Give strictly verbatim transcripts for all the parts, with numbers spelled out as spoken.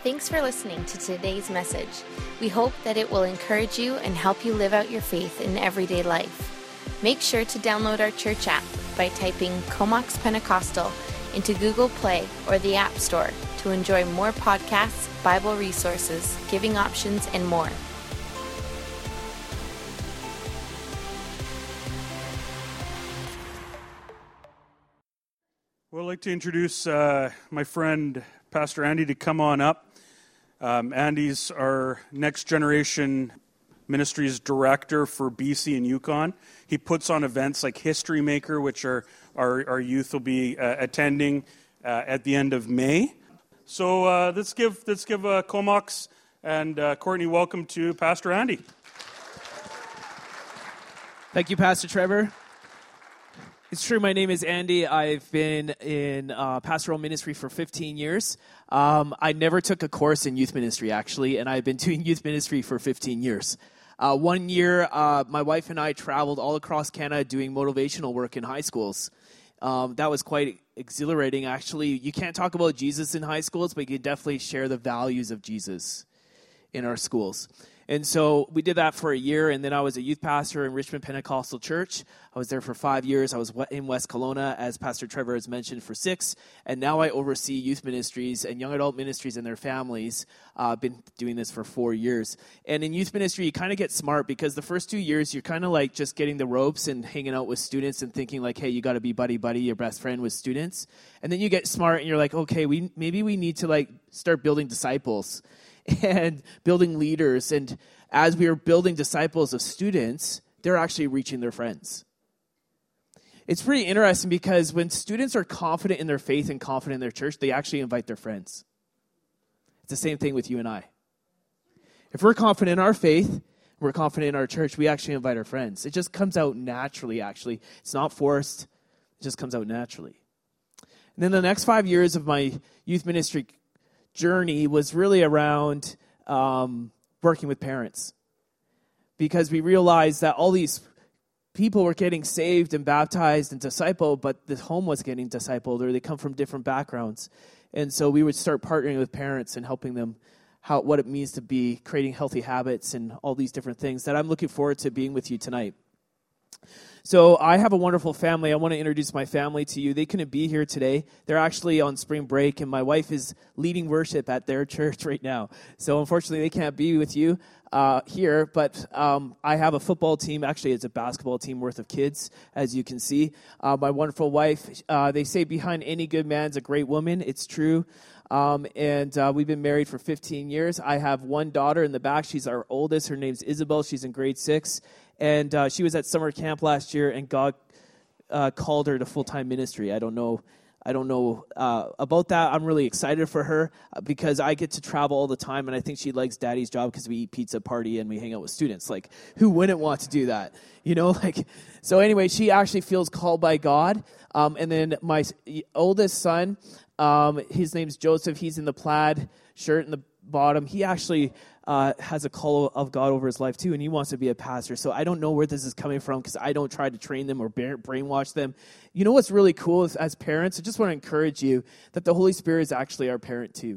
Thanks for listening to today's message. We hope that it will encourage you and help you live out your faith in everyday life. Make sure to download our church app by typing Comox Pentecostal into Google Play or the App Store to enjoy more podcasts, Bible resources, giving options, and more. Well, I'd like to introduce uh, my friend, Pastor Andy, to come on up. Um, Andy's our Next Generation Ministries Director for B C and Yukon. He puts on events like History Maker, which our, our, our youth will be uh, attending uh, at the end of May. So uh, let's give let's give uh, Comox and uh, Courtney welcome to Pastor Andy. Thank you, Pastor Trevor. It's true, my name is Andy. I've been in uh, pastoral ministry for fifteen years. Um, I never took a course in youth ministry, actually, and I've been doing youth ministry for fifteen years. Uh, one year, uh, my wife and I traveled all across Canada doing motivational work in high schools. Um, that was quite exhilarating, actually. You can't talk about Jesus in high schools, but you can definitely share the values of Jesus in our schools. And so we did that for a year, and then I was a youth pastor in Richmond Pentecostal Church. I was there for five years. I was in West Kelowna, as Pastor Trevor has mentioned, for six. And now I oversee youth ministries and young adult ministries and their families. I've uh, been doing this for four years. And in youth ministry, you kind of get smart because the first two years, you're kind of like just getting the ropes and hanging out with students and thinking like, hey, you got to be buddy-buddy, your best friend with students. And then you get smart and you're like, okay, we maybe we need to like start building disciples and building leaders. And as we are building disciples of students, they're actually reaching their friends. It's pretty interesting because when students are confident in their faith and confident in their church, they actually invite their friends. It's the same thing with you and I. If we're confident in our faith, we're confident in our church, we actually invite our friends. It just comes out naturally, actually. It's not forced. It just comes out naturally. And then the next five years of my youth ministry journey was really around um, working with parents, because we realized that all these people were getting saved and baptized and discipled, but the home was getting discipled, or they come from different backgrounds. And so we would start partnering with parents and helping them how what it means to be creating healthy habits and all these different things that I'm looking forward to being with you tonight. So I have a wonderful family. I want to introduce my family to you. They couldn't be here today. They're actually on spring break, and my wife is leading worship at their church right now. So unfortunately, they can't be with you uh, here, but um, I have a football team. Actually, it's a basketball team worth of kids, as you can see. Uh, my wonderful wife, uh, they say behind any good man's a great woman. It's true. Um, and uh, we've been married for fifteen years. I have one daughter in the back. She's our oldest. Her name's Isabel. She's in grade six. And uh, she was at summer camp last year, and God uh, called her to full-time ministry. I don't know I don't know uh, about that. I'm really excited for her uh, because I get to travel all the time, and I think she likes Daddy's job because we eat pizza, party, and we hang out with students. Like, who wouldn't want to do that? You know, like, so anyway, she actually feels called by God. Um, and then my s- oldest son, um, his name's Joseph. He's in the plaid shirt in the bottom. He actually uh, has a call of God over his life too, and he wants to be a pastor. So I don't know where this is coming from because I don't try to train them or brainwash them. You know what's really cool is, as parents, I just want to encourage you that the Holy Spirit is actually our parent too.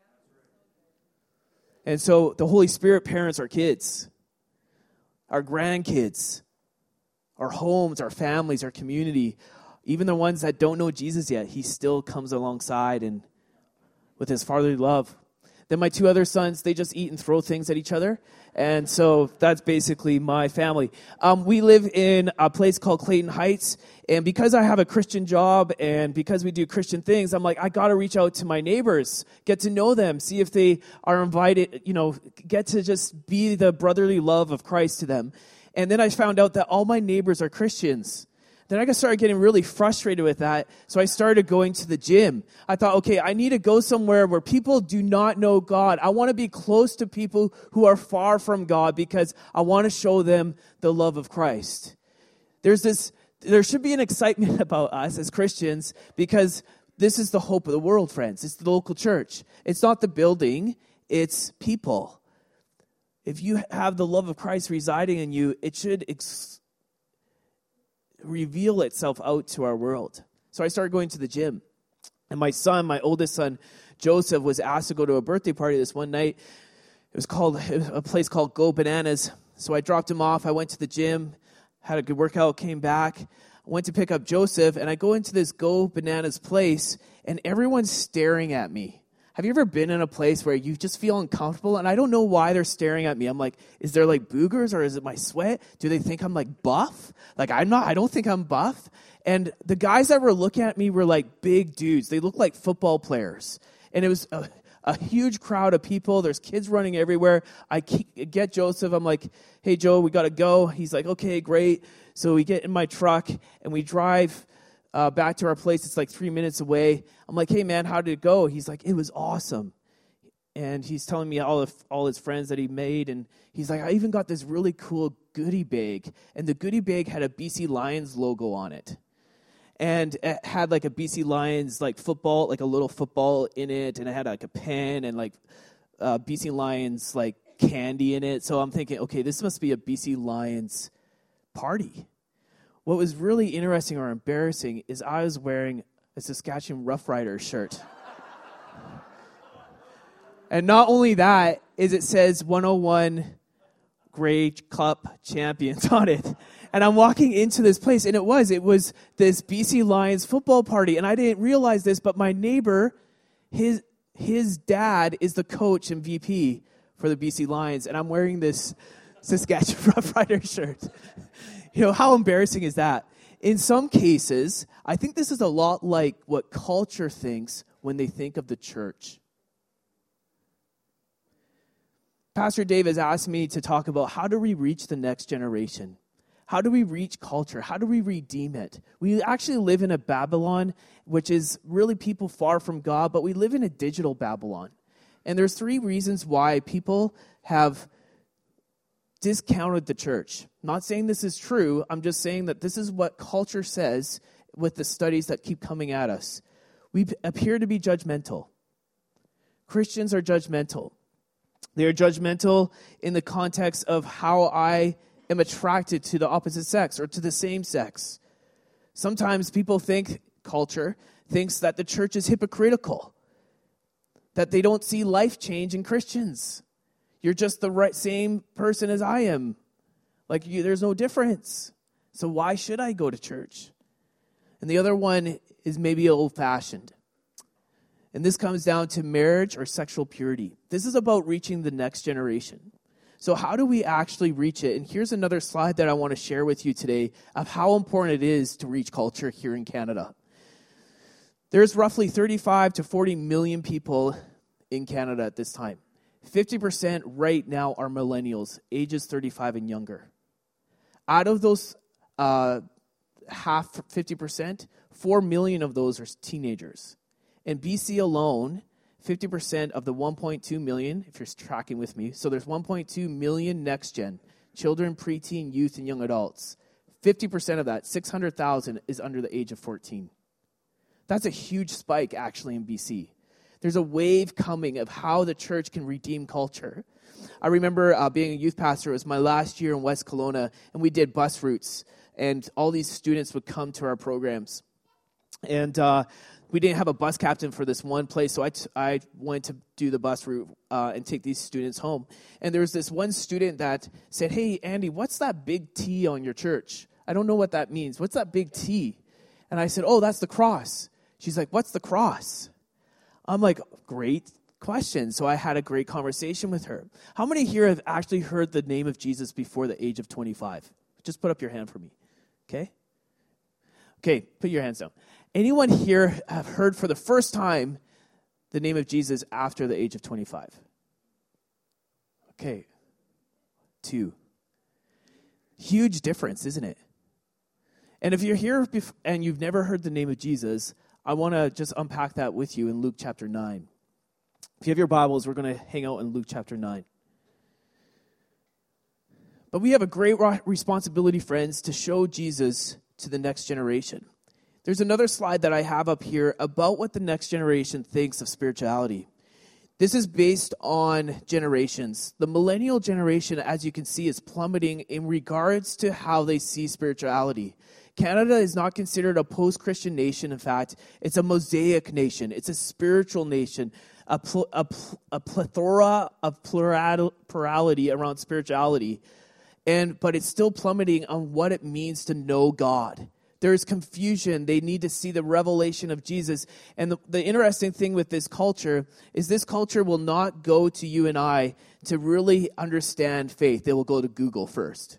And so the Holy Spirit parents our kids, our grandkids, our homes, our families, our community, even the ones that don't know Jesus yet. He still comes alongside and with his fatherly love. Then my two other sons, they just eat and throw things at each other. And so that's basically my family. Um, we live in a place called Clayton Heights. And because I have a Christian job and because we do Christian things, I'm like, I got to reach out to my neighbors, get to know them, see if they are invited, you know, get to just be the brotherly love of Christ to them. And then I found out that all my neighbors are Christians. Then I started getting really frustrated with that, so I started going to the gym. I thought, okay, I need to go somewhere where people do not know God. I want to be close to people who are far from God because I want to show them the love of Christ. There's this, there should be an excitement about us as Christians because this is the hope of the world, friends. It's the local church. It's not the building, it's people. If you have the love of Christ residing in you, it should ex- reveal itself out to our world. So I started going to the gym. And my son, my oldest son, Joseph, was asked to go to a birthday party this one night. It was called it was a place called Go Bananas. So I dropped him off. I went to the gym, had a good workout, came back. I went to pick up Joseph, and I go into this Go Bananas place, and everyone's staring at me. Have you ever been in a place where you just feel uncomfortable? And I don't know why they're staring at me. I'm like, is there like boogers or is it my sweat? Do they think I'm like buff? Like I'm not, I don't think I'm buff. And the guys that were looking at me were like big dudes. They looked like football players. And it was a, a huge crowd of people. There's kids running everywhere. I get Joseph. I'm like, hey, Joe, we got to go. He's like, okay, great. So we get in my truck and we drive Uh, back to our place. It's like three minutes away. I'm like, hey, man, how did it go? He's like, it was awesome. And he's telling me all of all his friends that he made. And he's like, I even got this really cool goodie bag. And the goodie bag had a B C Lions logo on it. And it had like a B C Lions like football, like a little football in it. And it had like a pen and like uh, B C Lions like candy in it. So I'm thinking, okay, this must be a B C Lions party. What was really interesting or embarrassing is I was wearing a Saskatchewan Roughriders shirt. And not only that, is it says one oh one Grey Cup Champions on it. And I'm walking into this place, and it was, it was this B C Lions football party. And I didn't realize this, but my neighbor, his his dad is the coach and V P for the B C Lions. And I'm wearing this Saskatchewan Roughriders shirt. You know, how embarrassing is that? In some cases, I think this is a lot like what culture thinks when they think of the church. Pastor Dave has asked me to talk about how do we reach the next generation? How do we reach culture? How do we redeem it? We actually live in a Babylon, which is really people far from God, but we live in a digital Babylon. And there's three reasons why people have discounted the church. I'm not saying this is true. I'm just saying that this is what culture says with the studies that keep coming at us. We appear to be judgmental. Christians are judgmental. They are judgmental in the context of how I am attracted to the opposite sex or to the same sex. Sometimes people think, culture thinks that the church is hypocritical, that they don't see life change in Christians. You're just the right same person as I am. Like, you, there's no difference. So why should I go to church? And the other one is maybe old-fashioned. And this comes down to marriage or sexual purity. This is about reaching the next generation. So how do we actually reach it? And here's another slide that I want to share with you today of how important it is to reach culture here in Canada. There's roughly thirty-five to forty million people in Canada at this time. fifty percent right now are millennials, ages thirty-five and younger. Out of those uh, half, fifty percent, four million of those are teenagers. In B C alone, fifty percent of the one point two million, if you're tracking with me, so there's one point two million next-gen, children, preteen, youth, and young adults. fifty percent of that, six hundred thousand, is under the age of fourteen. That's a huge spike, actually, in B C. There's a wave coming of how the church can redeem culture. I remember uh, being a youth pastor. It was my last year in West Kelowna, and we did bus routes. And all these students would come to our programs. And uh, we didn't have a bus captain for this one place, so I, t- I went to do the bus route uh, and take these students home. And there was this one student that said, "Hey, Andy, what's that big T on your church? I don't know what that means. What's that big T?" And I said, "Oh, that's the cross." She's like, "What's the cross?" I'm like, great question. So I had a great conversation with her. How many here have actually heard the name of Jesus before the age of twenty-five? Just put up your hand for me. Okay? Okay, put your hands down. Anyone here have heard for the first time the name of Jesus after the age of twenty-five? Okay. Two. Huge difference, isn't it? And if you're here bef- and you've never heard the name of Jesus, I want to just unpack that with you in Luke chapter nine. If you have your Bibles, we're going to hang out in Luke chapter nine. But we have a great responsibility, friends, to show Jesus to the next generation. There's another slide that I have up here about what the next generation thinks of spirituality. This is based on generations. The millennial generation, as you can see, is plummeting in regards to how they see spirituality. Canada is not considered a post-Christian nation. In fact, it's a mosaic nation. It's a spiritual nation, a, pl- a, pl- a plethora of plural- plurality around spirituality. And but it's still plummeting on what it means to know God. There's confusion. They need to see the revelation of Jesus. And the, the interesting thing with this culture is this culture will not go to you and I to really understand faith. They will go to Google first.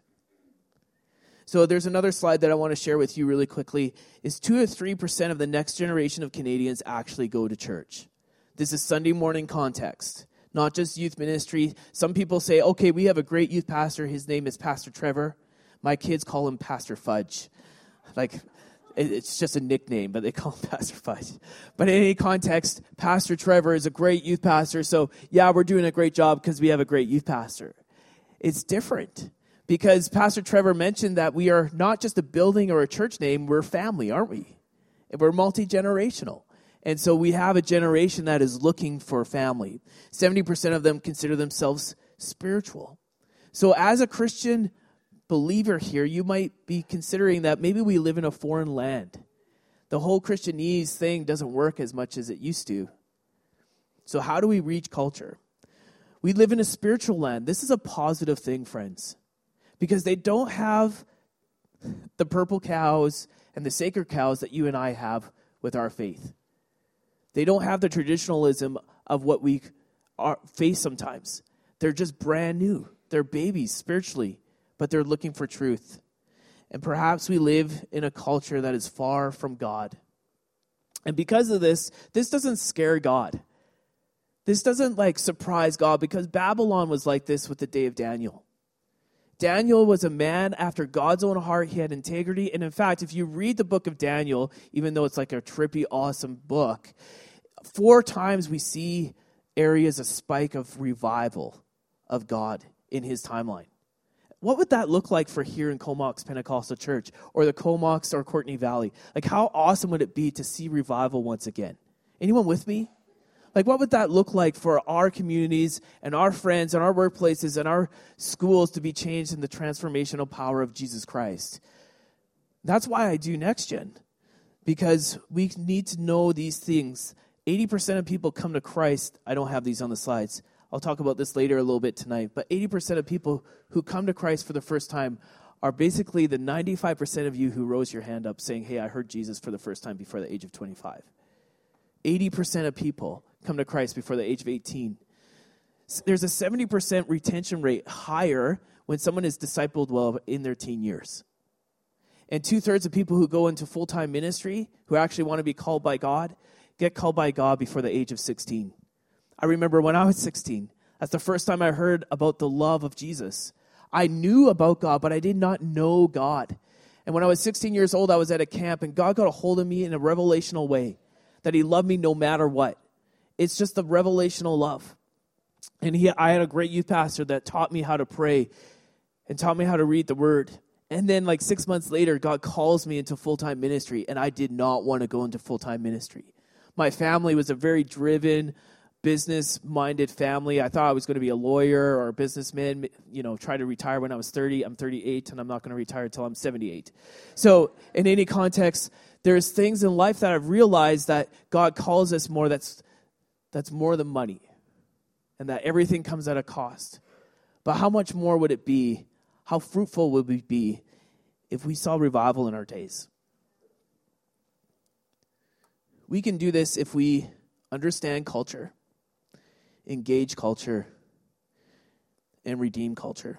So there's another slide that I want to share with you really quickly. Is two or three percent of the next generation of Canadians actually go to church. This is Sunday morning context, not just youth ministry. Some people say, okay, we have a great youth pastor. His name is Pastor Trevor. My kids call him Pastor Fudge. Like, it's just a nickname, but they call him Pastor Fudge. But in any context, Pastor Trevor is a great youth pastor. So, yeah, we're doing a great job because we have a great youth pastor. It's different because Pastor Trevor mentioned that we are not just a building or a church name. We're family, aren't we? We're multi-generational. And so we have a generation that is looking for family. seventy percent of them consider themselves spiritual. So as a Christian believer here, you might be considering that maybe we live in a foreign land. The whole Christianese thing doesn't work as much as it used to. So how do we reach culture? We live in a spiritual land. This is a positive thing, friends, because they don't have the purple cows and the sacred cows that you and I have with our faith. They don't have the traditionalism of what we are, face sometimes. They're just brand new. They're babies spiritually, but they're looking for truth. And perhaps we live in a culture that is far from God. And because of this, this doesn't scare God. This doesn't like surprise God, because Babylon was like this with the day of Daniel. Daniel was a man after God's own heart. He had integrity. And in fact, if you read the book of Daniel, even though it's like a trippy, awesome book, four times we see areas of spike of revival of God in his timeline. What would that look like for here in Comox Pentecostal Church or the Comox or Courtenay Valley? Like, how awesome would it be to see revival once again? Anyone with me? Like, what would that look like for our communities and our friends and our workplaces and our schools to be changed in the transformational power of Jesus Christ? That's why I do Next Gen, because we need to know these things. eighty percent of people come to Christ. I don't have these on the slides. I'll talk about this later a little bit tonight. But eighty percent of people who come to Christ for the first time are basically the ninety-five percent of you who rose your hand up saying, hey, I heard Jesus for the first time before the age of twenty-five. eighty percent of people come to Christ before the age of eighteen. There's a seventy percent retention rate higher when someone is discipled well in their teen years. And two-thirds of people who go into full-time ministry, who actually want to be called by God, get called by God before the age of sixteen. I remember when I was sixteen, that's the first time I heard about the love of Jesus. I knew about God, but I did not know God. And when I was sixteen years old, I was at a camp, and God got a hold of me in a revelational way, that he loved me no matter what. It's just the revelational love. And he, I had a great youth pastor that taught me how to pray and taught me how to read the word. And then like six months later, God calls me into full-time ministry, and I did not want to go into full-time ministry. My family was a very driven, business-minded family. I thought I was going to be a lawyer or a businessman, you know, try to retire when I was thirty. I'm thirty-eight, and I'm not going to retire until I'm seventy-eight. So in any context, there's things in life that I've realized that God calls us more that's that's more than money, and that everything comes at a cost. But how much more would it be, how fruitful would we be if we saw revival in our days? We can do this if we understand culture, engage culture, and redeem culture.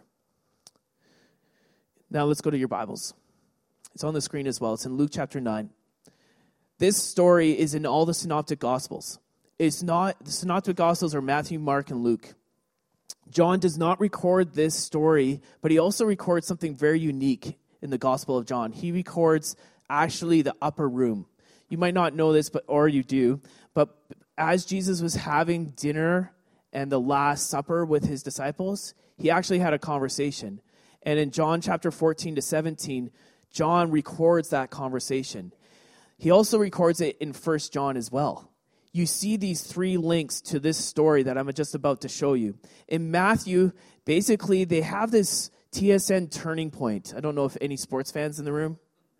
Now let's go to your Bibles. It's on the screen as well. It's in Luke chapter nine. This story is in all the synoptic gospels. It's not, the synoptic gospels are Matthew, Mark, and Luke. John does not record this story, but he also records something very unique in the Gospel of John. He records actually the upper room. You might not know this, but or you do, but as Jesus was having dinner and the Last Supper with his disciples, he actually had a conversation. And in John chapter fourteen to seventeen, John records that conversation. He also records it in First John as well. You see these three links to this story that I'm just about to show you. In Matthew, basically, they have this T S N turning point. I don't know if any sports fans in the room.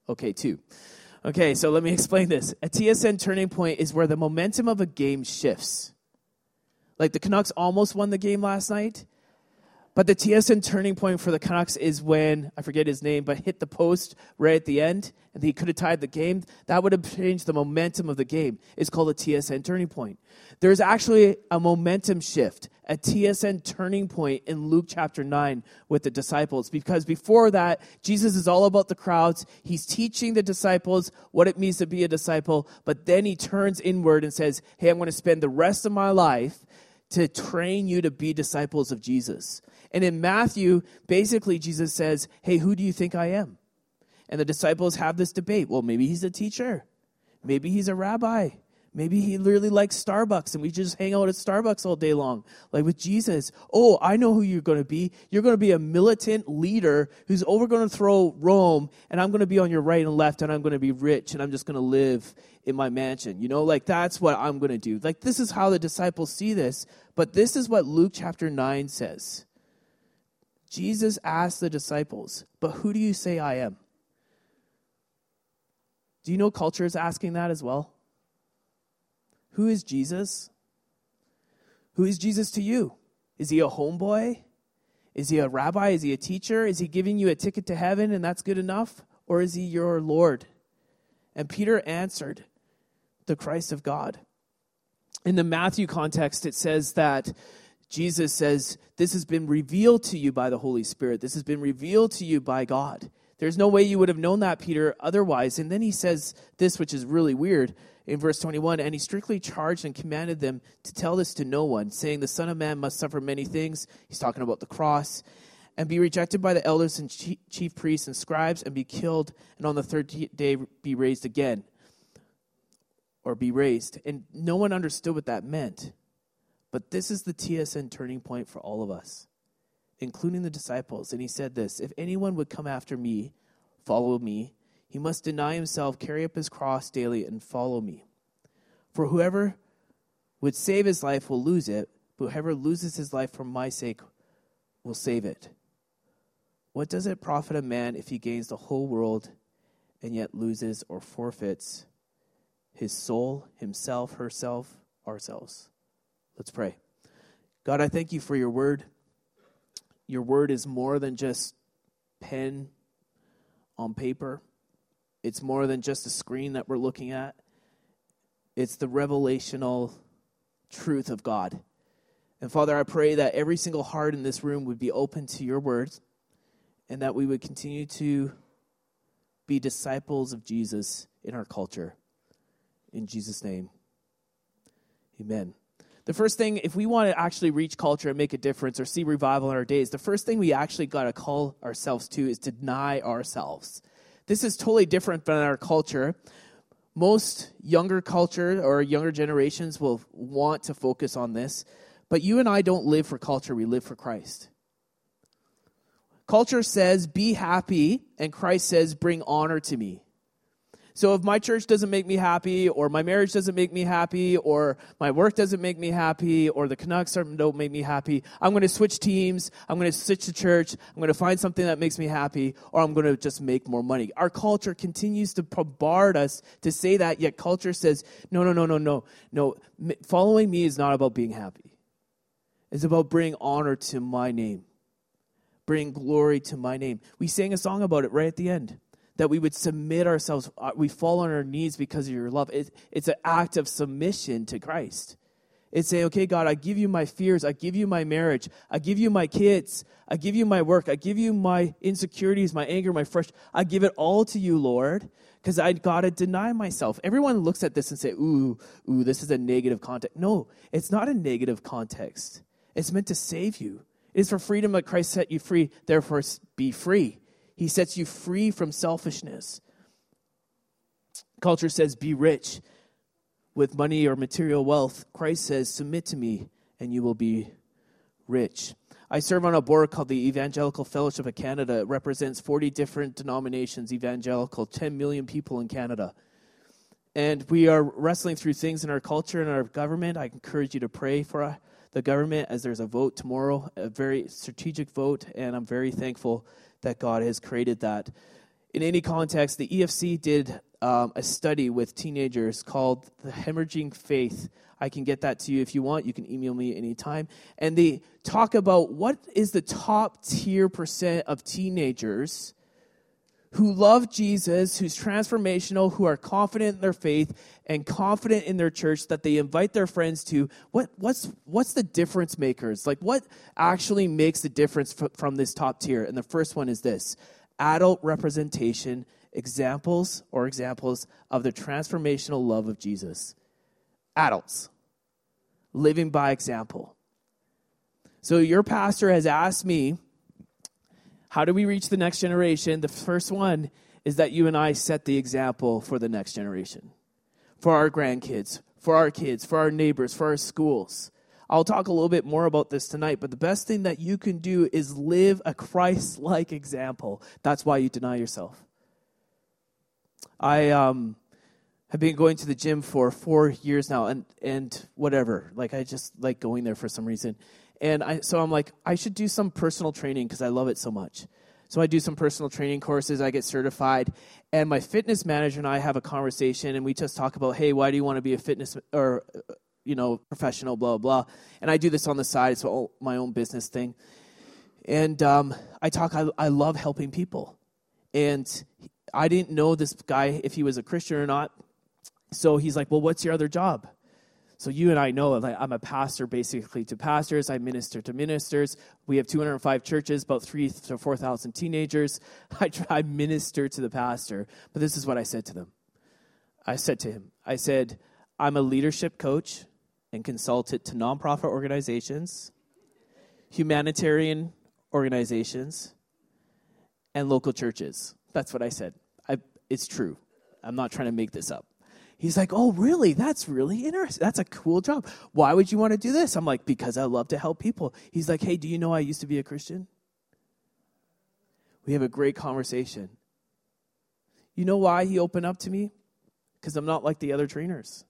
Okay, two. Okay, so let me explain this. A T S N turning point is where the momentum of a game shifts. Like the Canucks almost won the game last night, but the T S N turning point for the Canucks is when, I forget his name, but hit the post right at the end, and he could have tied the game. That would have changed the momentum of the game. It's called a T S N turning point. There's actually a momentum shift, a T S N turning point in Luke chapter nine with the disciples, because before that, Jesus is all about the crowds. He's teaching the disciples what it means to be a disciple, but then he turns inward and says, hey, I'm going to spend the rest of my life to train you to be disciples of Jesus. And in Matthew, basically Jesus says, hey, who do you think I am? And the disciples have this debate. Well, maybe he's a teacher. Maybe he's a rabbi. Maybe he really likes Starbucks and we just hang out at Starbucks all day long. Like with Jesus, oh, I know who you're going to be. You're going to be a militant leader who's over going to throw Rome, and I'm going to be on your right and left, and I'm going to be rich, and I'm just going to live in my mansion. You know, like that's what I'm going to do. Like this is how the disciples see this, but this is what Luke chapter nine says. Jesus asked the disciples, but who do you say I am? Do you know culture is asking that as well? Who is Jesus? Who is Jesus to you? Is he a homeboy? Is he a rabbi? Is he a teacher? Is he giving you a ticket to heaven and that's good enough? Or is he your Lord? And Peter answered, the Christ of God. In the Matthew context, it says that Jesus says, this has been revealed to you by the Holy Spirit. This has been revealed to you by God. There's no way you would have known that, Peter, otherwise. And then he says this, which is really weird, in verse twenty-one, and he strictly charged and commanded them to tell this to no one, saying the Son of Man must suffer many things. He's talking about the cross, and be rejected by the elders and chief priests and scribes, and be killed, and on the third day be raised again, or be raised. And no one understood what that meant. But this is the T S N turning point for all of us, including the disciples. And he said this, if anyone would come after me, follow me, he must deny himself, carry up his cross daily, and follow me. For whoever would save his life will lose it, but whoever loses his life for my sake will save it. What does it profit a man if he gains the whole world and yet loses or forfeits his soul, himself, herself, ourselves? Let's pray. God, I thank you for your word. Your word is more than just pen on paper. It's more than just a screen that we're looking at. It's the revelational truth of God. And Father, I pray that every single heart in this room would be open to your words, and that we would continue to be disciples of Jesus in our culture. In Jesus' name, amen. The first thing, if we want to actually reach culture and make a difference or see revival in our days, the first thing we actually got to call ourselves to is to deny ourselves. This is totally different than our culture. Most younger culture or younger generations will want to focus on this, but you and I don't live for culture, we live for Christ. Culture says, be happy, and Christ says, bring honor to me. So if my church doesn't make me happy, or my marriage doesn't make me happy, or my work doesn't make me happy, or the Canucks don't make me happy, I'm going to switch teams, I'm going to switch to church, I'm going to find something that makes me happy, or I'm going to just make more money. Our culture continues to bombard us to say that, yet culture says, no, no, no, no, no, no. Following me is not about being happy. It's about bringing honor to my name, bring glory to my name. We sang a song about it right at the end. That we would submit ourselves, we fall on our knees because of your love. It, it's an act of submission to Christ. It's saying, okay, God, I give you my fears. I give you my marriage. I give you my kids. I give you my work. I give you my insecurities, my anger, my frustration. I give it all to you, Lord, because I got to deny myself. Everyone looks at this and say, ooh, ooh, this is a negative context. No, it's not a negative context. It's meant to save you. It is for freedom that Christ set you free. Therefore, be free. He sets you free from selfishness. Culture says, be rich with money or material wealth. Christ says, submit to me and you will be rich. I serve on a board called the Evangelical Fellowship of Canada. It represents forty different denominations, evangelical, ten million people in Canada. And we are wrestling through things in our culture and our government. I encourage you to pray for the government as there's a vote tomorrow, a very strategic vote, and I'm very thankful that God has created that. In any context, the E F C did um, a study with teenagers called The Hemorrhaging Faith. I can get that to you if you want. You can email me anytime. And they talk about what is the top tier percent of teenagers who love Jesus, who's transformational, who are confident in their faith and confident in their church that they invite their friends to. What what's what's the difference makers? Like, what actually makes the difference f- from this top tier? And the first one is this: adult representation, examples or examples of the transformational love of Jesus. Adults living by example. So your pastor has asked me, how do we reach the next generation? The first one is that you and I set the example for the next generation, for our grandkids, for our kids, for our neighbors, for our schools. I'll talk a little bit more about this tonight, but the best thing that you can do is live a Christ-like example. That's why you deny yourself. I um, have been going to the gym for four years now, and, and whatever. Like, I just like going there for some reason. And I, so I'm like, I should do some personal training because I love it so much. So I do some personal training courses. I get certified. And my fitness manager and I have a conversation, and we just talk about, hey, why do you want to be a fitness or, you know, professional, blah, blah. And I do this on the side. It's all my own business thing. And um, I talk, I, I love helping people. And I didn't know this guy, if he was a Christian or not. So he's like, well, what's your other job? So you and I know, like, I'm a pastor basically to pastors. I minister to ministers. We have two hundred five churches, about three to four thousand teenagers. I, try, I minister to the pastor. But this is what I said to them. I said to him, I said, I'm a leadership coach and consultant to nonprofit organizations, humanitarian organizations, and local churches. That's what I said. I, it's true. I'm not trying to make this up. He's like, oh, really? That's really interesting. That's a cool job. Why would you want to do this? I'm like, because I love to help people. He's like, hey, do you know I used to be a Christian? We have a great conversation. You know why he opened up to me? Because I'm not like the other trainers.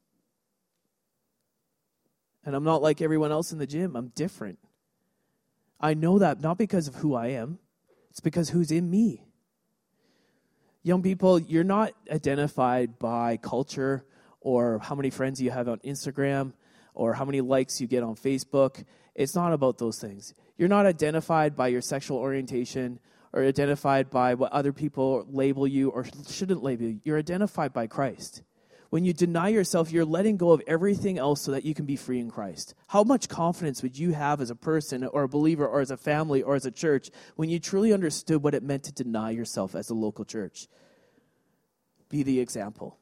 And I'm not like everyone else in the gym. I'm different. I know that not because of who I am. It's because who's in me. Young people, you're not identified by culture or how many friends you have on Instagram or how many likes you get on Facebook. It's not about those things. You're not identified by your sexual orientation or identified by what other people label you or shouldn't label you. You're identified by Christ. When you deny yourself, you're letting go of everything else so that you can be free in Christ. How much confidence would you have as a person or a believer or as a family or as a church when you truly understood what it meant to deny yourself as a local church? Be the example.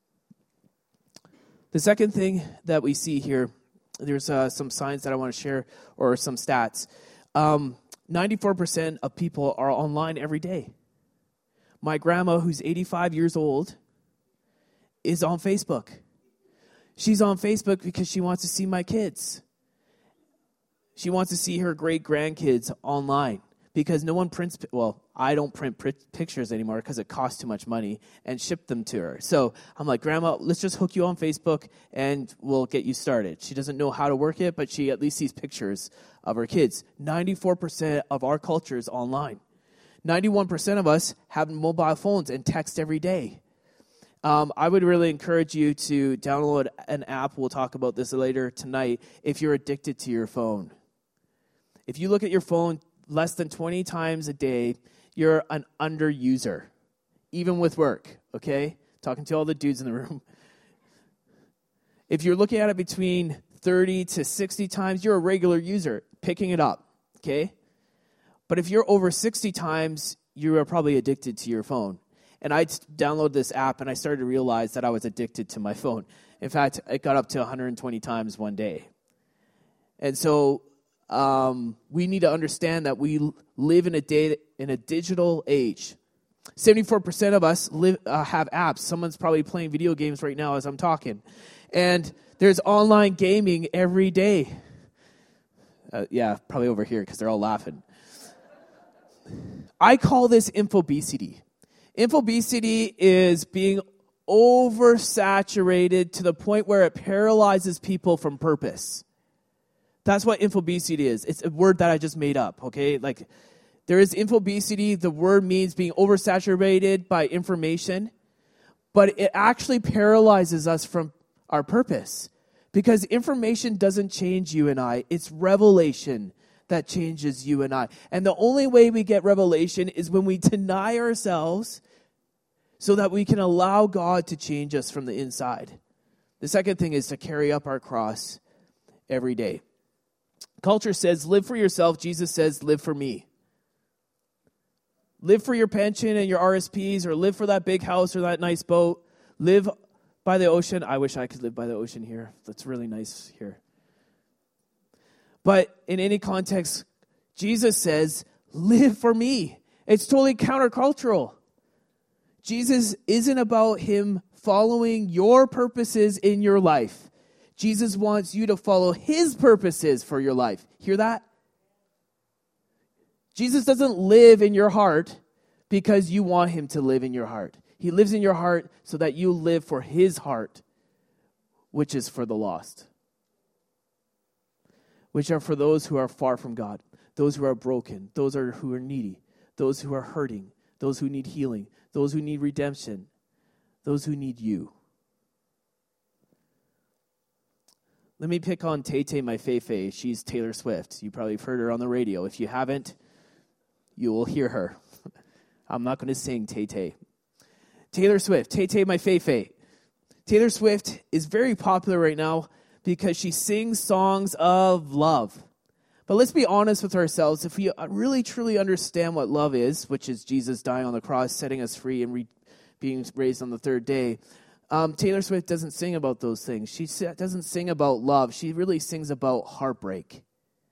The second thing that we see here, there's uh, some signs that I want to share or some stats. Um, ninety-four percent of people are online every day. My grandma, who's eighty-five years old, is on Facebook. She's on Facebook because she wants to see my kids. She wants to see her great-grandkids online because no one prints, well, I don't print pr- pictures anymore because it costs too much money and ship them to her. So I'm like, Grandma, let's just hook you on Facebook and we'll get you started. She doesn't know how to work it, but she at least sees pictures of her kids. ninety-four percent of our culture is online. ninety-one percent of us have mobile phones and text every day. Um, I would really encourage you to download an app. We'll talk about this later tonight. If you're addicted to your phone. If you look at your phone less than twenty times a day, you're an under-user, even with work, okay? Talking to all the dudes in the room. If you're looking at it between thirty to sixty times, you're a regular user, picking it up, okay? But if you're over sixty times, you are probably addicted to your phone. And I downloaded this app, and I started to realize that I was addicted to my phone. In fact, it got up to one hundred twenty times one day. And so um, we need to understand that we live in a day in a digital age. seventy-four percent of us live uh, have apps. Someone's probably playing video games right now as I'm talking. And there's online gaming every day. Uh, yeah, probably over here because they're all laughing. I call this infobesity. Infobesity is being oversaturated to the point where it paralyzes people from purpose. That's what infobesity is. It's a word that I just made up, okay? Like, There is infobesity. The word means being oversaturated by information, but it actually paralyzes us from our purpose because information doesn't change you and I. It's revelation that changes you and I. And the only way we get revelation is when we deny ourselves so that we can allow God to change us from the inside. The second thing is to carry up our cross every day. Culture says, live for yourself. Jesus says, live for me. Live for your pension and your R S Ps, or live for that big house or that nice boat. Live by the ocean. I wish I could live by the ocean here. That's really nice here. But in any context, Jesus says, live for me. It's totally countercultural. Jesus isn't about him following your purposes in your life. Jesus wants you to follow his purposes for your life. Hear that? Jesus doesn't live in your heart because you want him to live in your heart. He lives in your heart so that you live for his heart, which is for the lost, which are for those who are far from God, those who are broken, those are, who are needy, those who are hurting, those who need healing, those who need redemption, those who need you. Let me pick on Tay Tay, my Fei-Fei. She's Taylor Swift. You probably have heard her on the radio. If you haven't, you will hear her. I'm not going to sing Tay Tay. Taylor Swift, Tay Tay, my Fei-Fei. Taylor Swift is very popular right now because she sings songs of love. But let's be honest with ourselves. If we really truly understand what love is, which is Jesus dying on the cross, setting us free, and re- being raised on the third day, um, Taylor Swift doesn't sing about those things. She doesn't sing about love. She really sings about heartbreak.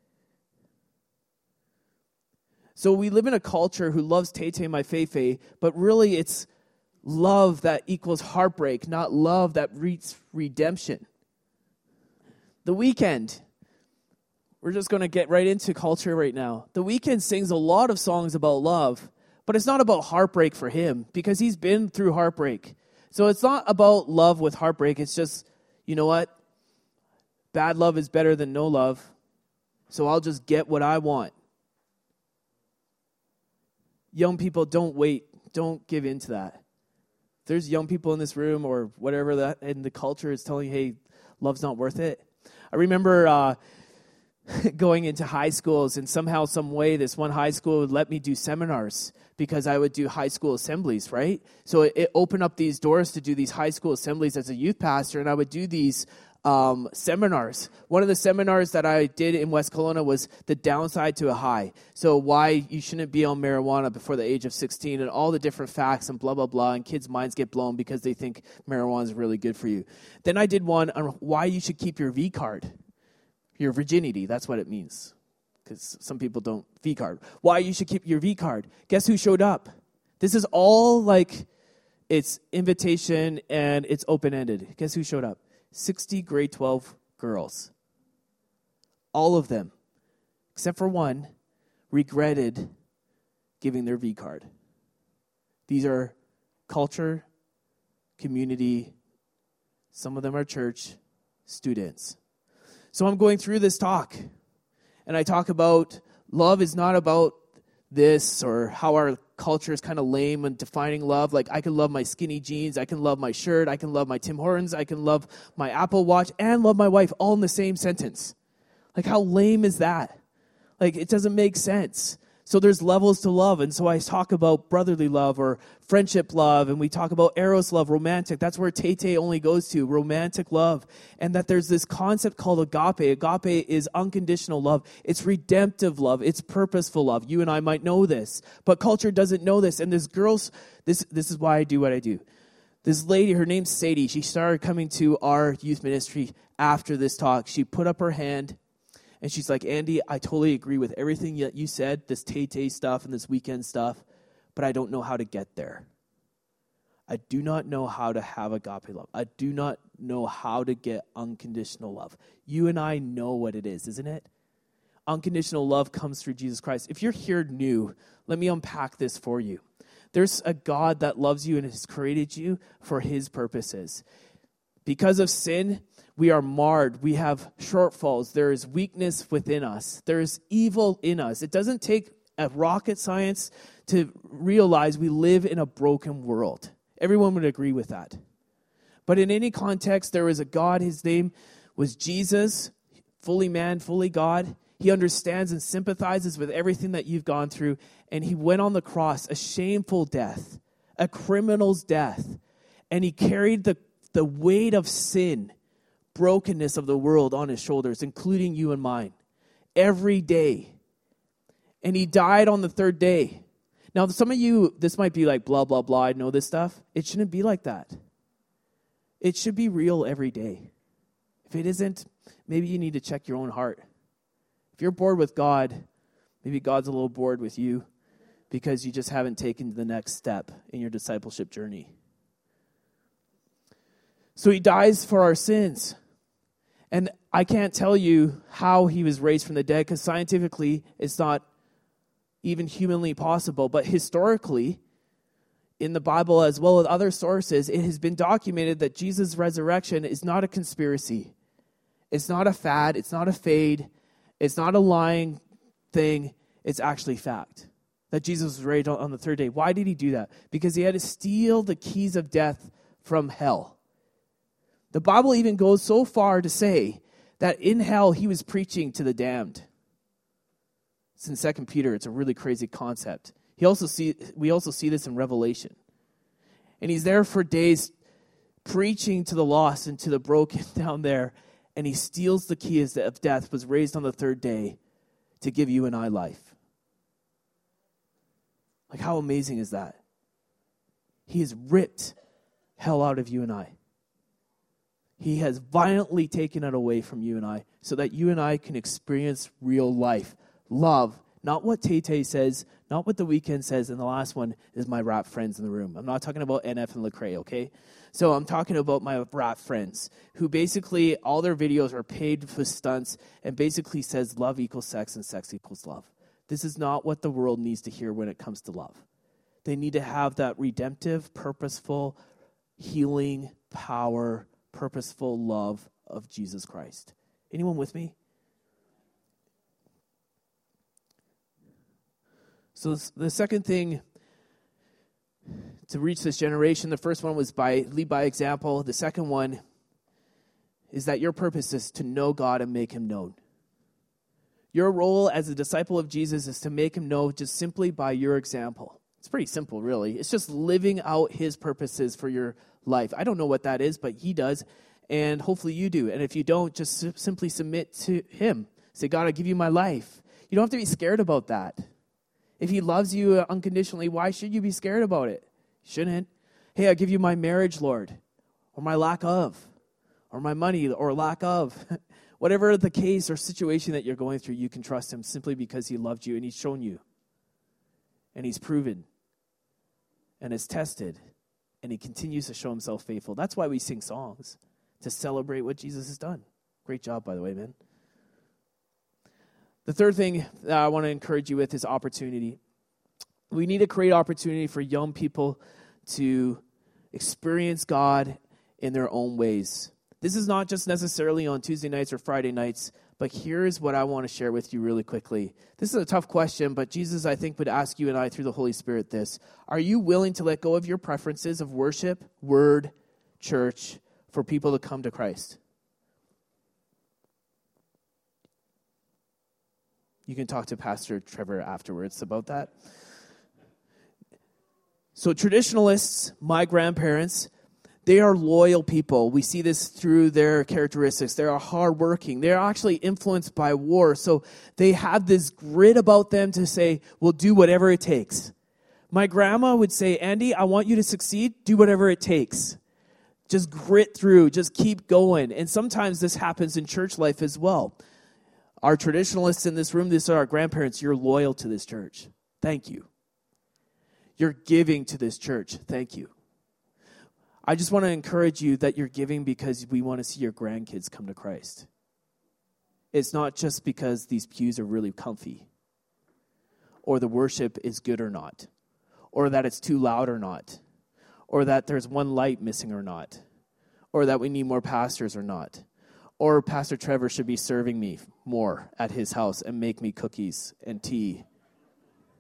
So we live in a culture who loves Tay Tay, my Fei-Fei, but really it's love that equals heartbreak, not love that reaches redemption. The Weeknd, we're just going to get right into culture right now. The Weeknd sings a lot of songs about love, but it's not about heartbreak for him because he's been through heartbreak. So it's not about love with heartbreak. It's just, you know what? Bad love is better than no love, so I'll just get what I want. Young people, don't wait. Don't give in to that. There's young people in this room or whatever that in the culture is telling you, hey, love's not worth it. I remember uh, going into high schools, and somehow, some way, this one high school would let me do seminars because I would do high school assemblies, right? So it, it opened up these doors to do these high school assemblies as a youth pastor, and I would do these Um, seminars. One of the seminars that I did in West Kelowna was the downside to a high. So why you shouldn't be on marijuana before the age of sixteen, and all the different facts and blah, blah, blah, and kids' minds get blown because they think marijuana is really good for you. Then I did one on why you should keep your V card, your virginity. That's what it means, because some people don't V card. Why you should keep your V card. Guess who showed up? This is all like, it's invitation and it's open-ended. Guess who showed up? sixty grade twelve girls. All of them, except for one, regretted giving their V card. These are culture, community, some of them are church students. So I'm going through this talk, and I talk about love is not about this or how our culture is kind of lame in defining love. Like, I can love my skinny jeans, I can love my shirt, I can love my Tim Hortons, I can love my Apple Watch, and love my wife all in the same sentence. Like, how lame is that? Like, it doesn't make sense. So there's levels to love, and so I talk about brotherly love or friendship love, and we talk about eros love, romantic. That's where Tay Tay only goes to, romantic love. And that there's this concept called agape. Agape is unconditional love. It's redemptive love. It's purposeful love. You and I might know this, but culture doesn't know this. And this girl's, this, this is why I do what I do. This lady, her name's Sadie. She started coming to our youth ministry after this talk. She put up her hand, and she's like, Andy, I totally agree with everything that you said, this Tay Tay stuff and this Weeknd stuff, but I don't know how to get there. I do not know how to have agape love. I do not know how to get unconditional love. You and I know what it is, isn't it? Unconditional love comes through Jesus Christ. If you're here new, let me unpack this for you. There's a God that loves you and has created you for his purposes. Because of sin, we are marred. We have shortfalls. There is weakness within us. There is evil in us. It doesn't take a rocket science to realize we live in a broken world. Everyone would agree with that. But in any context, there was a God. His name was Jesus, fully man, fully God. He understands and sympathizes with everything that you've gone through. And he went on the cross, a shameful death, a criminal's death. And he carried the, the weight of sin, brokenness of the world on his shoulders, including you and mine, every day. And he died on the third day. Now, some of you, this might be like blah, blah, blah. I know this stuff. It shouldn't be like that. It should be real every day. If it isn't, maybe you need to check your own heart. If you're bored with God, maybe God's a little bored with you because you just haven't taken the next step in your discipleship journey. So he dies for our sins. And I can't tell you how he was raised from the dead because scientifically it's not even humanly possible. But historically, in the Bible as well as other sources, it has been documented that Jesus' resurrection is not a conspiracy. It's not a fad. It's not a fade. It's not a lying thing. It's actually fact that Jesus was raised on the third day. Why did he do that? Because he had to steal the keys of death from hell. The Bible even goes so far to say that in hell he was preaching to the damned. It's in Second Peter. It's a really crazy concept. He also see we also see this in Revelation. And he's there for days preaching to the lost and to the broken down there. And he steals the keys of death, was raised on the third day to give you and I life. Like, how amazing is that? He has ripped hell out of you and I. He has violently taken it away from you and I so that you and I can experience real life. Love, not what Tay-Tay says, not what The Weeknd says, and the last one is my rap friends in the room. I'm not talking about N F and Lecrae, okay? So I'm talking about my rap friends who basically, all their videos are paid for stunts and basically says love equals sex and sex equals love. This is not what the world needs to hear when it comes to love. They need to have that redemptive, purposeful, healing, power, purposeful love of Jesus Christ. Anyone with me? So the second thing to reach this generation, the first one was by lead by example. The second one is that your purpose is to know God and make him known. Your role as a disciple of Jesus is to make him known just simply by your example. It's pretty simple, really. It's just living out his purposes for your life. I don't know what that is, but he does, and hopefully you do. And if you don't, just simply submit to him. Say, God, I give you my life. You don't have to be scared about that. If he loves you unconditionally, why should you be scared about it? You shouldn't. Hey, I give you my marriage, Lord, or my lack of, or my money, or lack of. Whatever the case or situation that you're going through, you can trust him simply because he loved you and he's shown you. And he's proven and is tested. And he continues to show himself faithful. That's why we sing songs, to celebrate what Jesus has done. Great job, by the way, man. The third thing that I want to encourage you with is opportunity. We need to create opportunity for young people to experience God in their own ways. This is not just necessarily on Tuesday nights or Friday nights, but here's what I want to share with you really quickly. This is a tough question, but Jesus, I think, would ask you and I through the Holy Spirit this. Are you willing to let go of your preferences of worship, word, church, for people to come to Christ? You can talk to Pastor Trevor afterwards about that. So traditionalists, my grandparents, they are loyal people. We see this through their characteristics. They are hardworking. They're actually influenced by war. So they have this grit about them to say, we'll do whatever it takes. My grandma would say, Andy, I want you to succeed. Do whatever it takes. Just grit through. Just keep going. And sometimes this happens in church life as well. Our traditionalists in this room, these are our grandparents. You're loyal to this church. Thank you. You're giving to this church. Thank you. I just want to encourage you that you're giving because we want to see your grandkids come to Christ. It's not just because these pews are really comfy, or the worship is good or not, or that it's too loud or not, or that there's one light missing or not, or that we need more pastors or not. Or Pastor Trevor should be serving me more at his house and make me cookies and tea.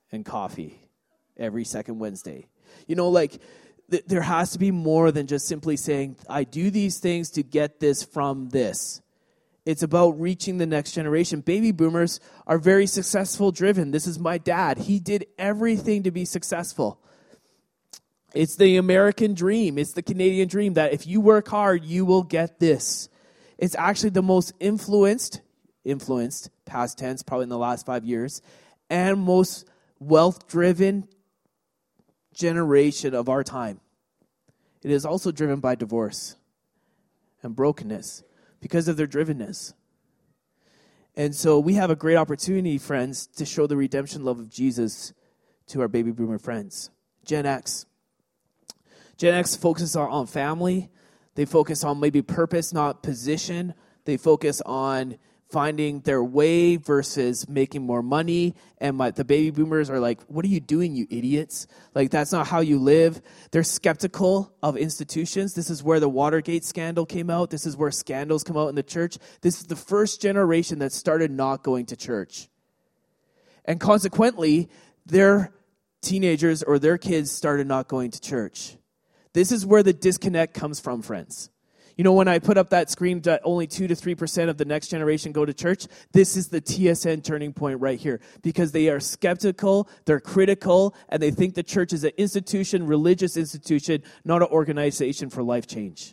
and coffee every second Wednesday. You know, like, th- there has to be more than just simply saying, I do these things to get this from this. It's about reaching the next generation. Baby boomers are very successful driven. This is my dad. He did everything to be successful. It's the American dream. It's the Canadian dream that if you work hard, you will get this. It's actually the most influenced, influenced, past tense, probably in the last five years, and most wealth-driven generation of our time. It is also driven by divorce and brokenness because of their drivenness. And so we have a great opportunity, friends, to show the redemption love of Jesus to our baby boomer friends. Gen X. Gen X focuses on, on family. They focus on maybe purpose, not position. They focus on finding their way versus making more money. And my, the baby boomers are like, what are you doing, you idiots? Like, that's not how you live. They're skeptical of institutions. This is where the Watergate scandal came out. This is where scandals come out in the church. This is the first generation that started not going to church. And consequently, their teenagers or their kids started not going to church. This is where the disconnect comes from, friends. You know, when I put up that screen that only two to three percent of the next generation go to church, this is the T S N turning point right here. Because they are skeptical, they're critical, and they think the church is an institution, religious institution, not an organization for life change.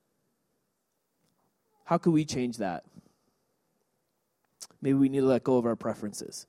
How can we change that? Maybe we need to let go of our preferences.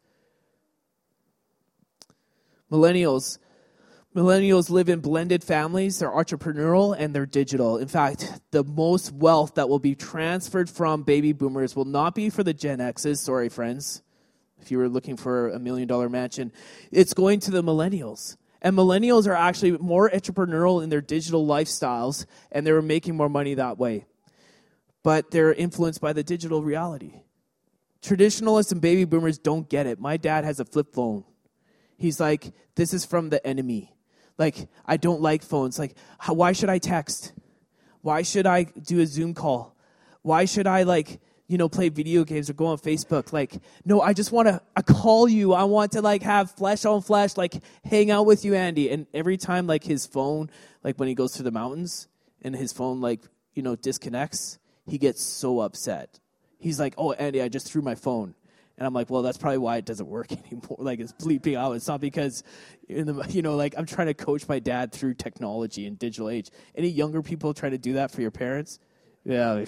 Millennials. Millennials live in blended families. They're entrepreneurial and they're digital. In fact, the most wealth that will be transferred from baby boomers will not be for the Gen X's. Sorry, friends, if you were looking for a million dollar mansion. It's going to the millennials. And millennials are actually more entrepreneurial in their digital lifestyles, and they're making more money that way. But they're influenced by the digital reality. Traditionalists and baby boomers don't get it. My dad has a flip phone. He's like, this is from the enemy. Like, I don't like phones. Like, how, why should I text? Why should I do a Zoom call? Why should I, like, you know, play video games or go on Facebook? Like, no, I just want to I call you. I want to, like, have flesh on flesh, like, hang out with you, Andy. And every time, like, his phone, like, when he goes to the mountains and his phone, like, you know, disconnects, he gets so upset. He's like, oh, Andy, I just threw my phone. And I'm like, well, that's probably why it doesn't work anymore. Like, it's bleeping out. It's not because, in the, you know, like, I'm trying to coach my dad through technology and digital age. Any younger people trying to do that for your parents? Yeah,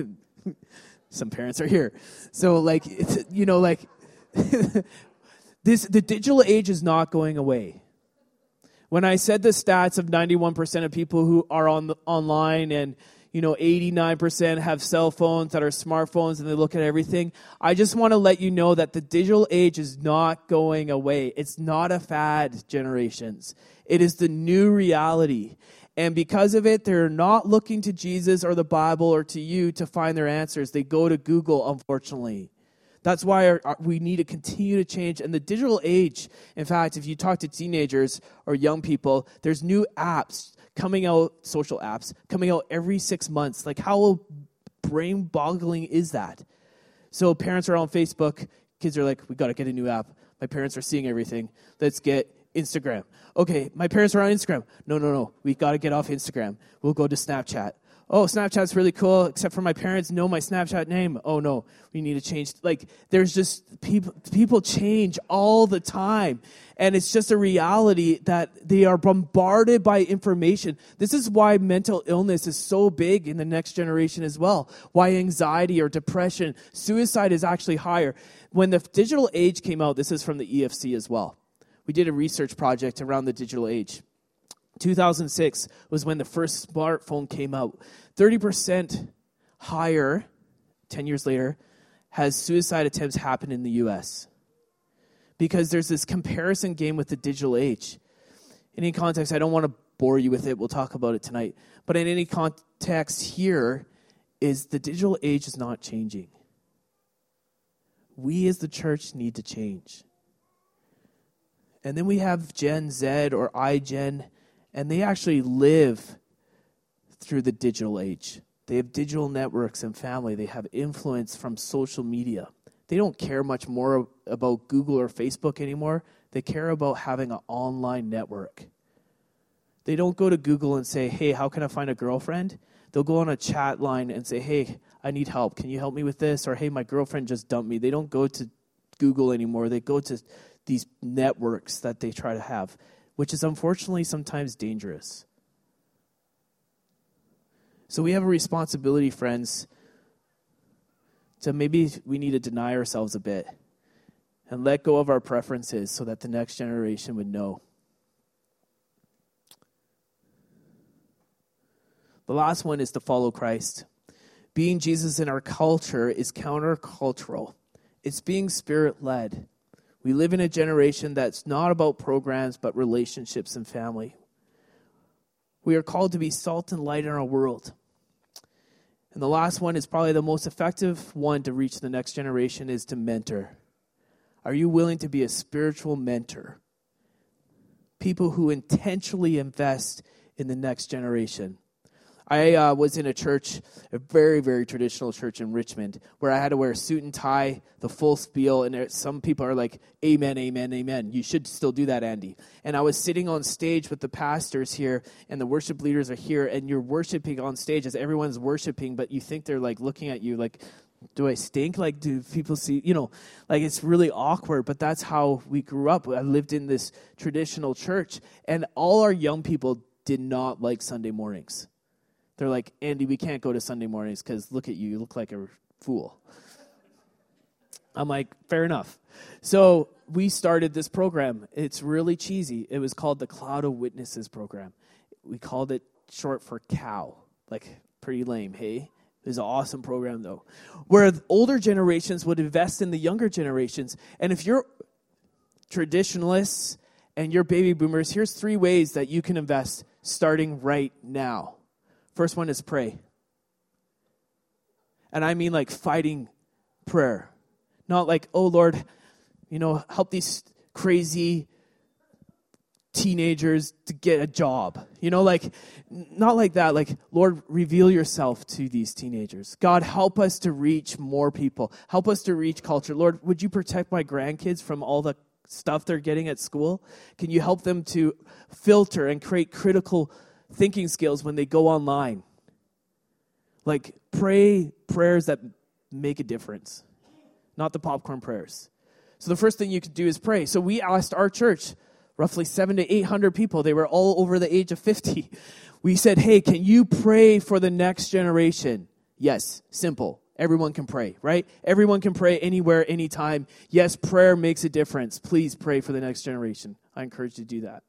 some parents are here. So, like, it's, you know, like, this the digital age is not going away. When I said the stats of ninety-one percent of people who are on the, online and, you know, eighty-nine percent have cell phones that are smartphones and they look at everything. I just want to let you know that the digital age is not going away. It's not a fad, generations. It is the new reality. And because of it, they're not looking to Jesus or the Bible or to you to find their answers. They go to Google, unfortunately. That's why our, our, we need to continue to change. And the digital age, in fact, if you talk to teenagers or young people, there's new apps coming out, social apps, coming out every six months. Like, how brain-boggling is that? So parents are on Facebook. Kids are like, we got to get a new app. My parents are seeing everything. Let's get Instagram. Okay, my parents are on Instagram. No, no, no. We got to get off Instagram. We'll go to Snapchat. Oh, Snapchat's really cool, except for my parents know my Snapchat name. Oh, no, we need to change. Like, there's just people, people change all the time. And it's just a reality that they are bombarded by information. This is why mental illness is so big in the next generation as well. Why anxiety or depression, suicide is actually higher. When the digital age came out, this is from the E F C as well. We did a research project around the digital age. two thousand six was when the first smartphone came out. thirty percent higher, ten years later, has suicide attempts happened in the U S because there's this comparison game with the digital age. In any context, I don't want to bore you with it. We'll talk about it tonight. But in any context here is the digital age is not changing. We as the church need to change. And then we have Gen Z or iGen, and they actually live through the digital age. They have digital networks and family. They have influence from social media. They don't care much more about Google or Facebook anymore. They care about having an online network. They don't go to Google and say, hey, how can I find a girlfriend? They'll go on a chat line and say, hey, I need help. Can you help me with this? Or, hey, my girlfriend just dumped me. They don't go to Google anymore. They go to these networks that they try to have, which is unfortunately sometimes dangerous. So we have a responsibility, friends, to maybe we need to deny ourselves a bit and let go of our preferences so that the next generation would know. The last one is to follow Christ. Being Jesus in our culture is countercultural. It's being Spirit-led. We live in a generation that's not about programs, but relationships and family. We are called to be salt and light in our world. And the last one is probably the most effective one to reach the next generation is to mentor. Are you willing to be a spiritual mentor? People who intentionally invest in the next generation. I uh, was in a church, a very, very traditional church in Richmond, where I had to wear a suit and tie, the full spiel, and there, some people are like, amen, amen, amen. You should still do that, Andy. And I was sitting on stage with the pastors here, and the worship leaders are here, and you're worshiping on stage as everyone's worshiping, but you think they're like looking at you like, do I stink? Like, do people see, you know, like it's really awkward, but that's how we grew up. I lived in this traditional church, and all our young people did not like Sunday mornings. They're like, Andy, we can't go to Sunday mornings because look at you. You look like a fool. I'm like, fair enough. So we started this program. It's really cheesy. It was called the Cloud of Witnesses program. We called it short for C O W. Like, pretty lame, hey? It was an awesome program, though, where older generations would invest in the younger generations. And if you're traditionalists and you're baby boomers, here's three ways that you can invest starting right now. First one is pray. And I mean like fighting prayer. Not like, oh, Lord, you know, help these crazy teenagers to get a job. You know, like, not like that. Like, Lord, reveal yourself to these teenagers. God, help us to reach more people. Help us to reach culture. Lord, would you protect my grandkids from all the stuff they're getting at school? Can you help them to filter and create critical thinking skills when they go online? Like, pray prayers that make a difference, not the popcorn prayers. So the first thing you could do is pray. So we asked our church, roughly seven to eight hundred people. They were all over the age of fifty. We said, hey, can you pray for the next generation? Yes, simple. Everyone can pray, right? Everyone can pray anywhere, anytime. Yes, prayer makes a difference. Please pray for the next generation. I encourage you to do that.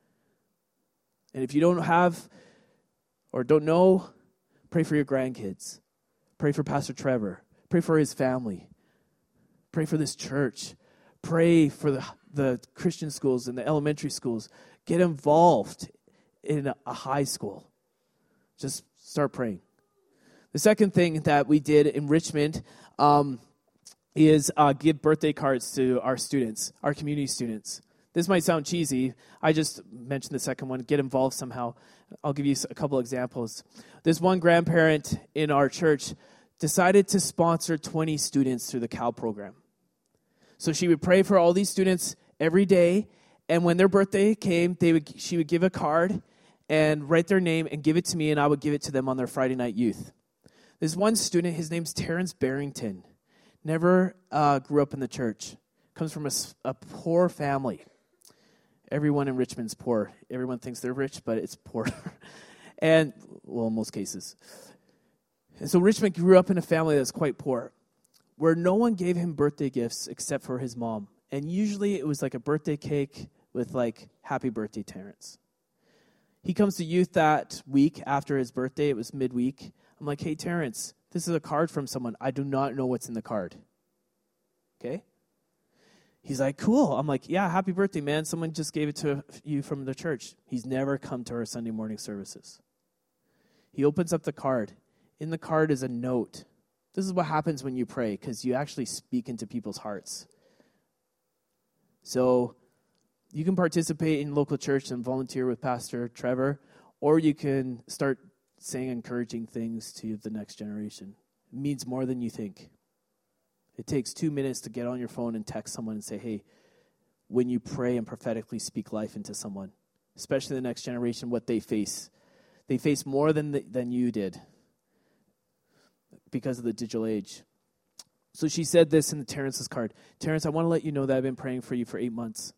And if you don't have or don't know, pray for your grandkids. Pray for Pastor Trevor. Pray for his family. Pray for this church. Pray for the, the Christian schools and the elementary schools. Get involved in a high school. Just start praying. The second thing that we did in Richmond um, is uh, give birthday cards to our students, our community students. This might sound cheesy. I just mentioned the second one. Get involved somehow. I'll give you a couple examples. This one grandparent in our church decided to sponsor twenty students through the C O W program. So she would pray for all these students every day, and when their birthday came, they would she would give a card and write their name and give it to me, and I would give it to them on their Friday night youth. There's one student, his name's Terrence Barrington. Never uh, grew up in the church. Comes from a, a poor family. Everyone in Richmond's poor. Everyone thinks they're rich, but it's poor. And, well, in most cases. And so Richmond grew up in a family that's quite poor, where no one gave him birthday gifts except for his mom. And usually it was like a birthday cake with like, happy birthday, Terrence. He comes to youth that week after his birthday. It was midweek. I'm like, hey, Terrence, this is a card from someone. I do not know what's in the card. Okay? He's like, cool. I'm like, yeah, happy birthday, man. Someone just gave it to you from the church. He's never come to our Sunday morning services. He opens up the card. In the card is a note. This is what happens when you pray, because you actually speak into people's hearts. So you can participate in local church and volunteer with Pastor Trevor, or you can start saying encouraging things to the next generation. It means more than you think. It takes two minutes to get on your phone and text someone and say, hey, when you pray and prophetically speak life into someone, especially the next generation, what they face. They face more than the, than you did because of the digital age. So she said this in the Terrence's card. Terrence, I want to let you know that I've been praying for you for eight months.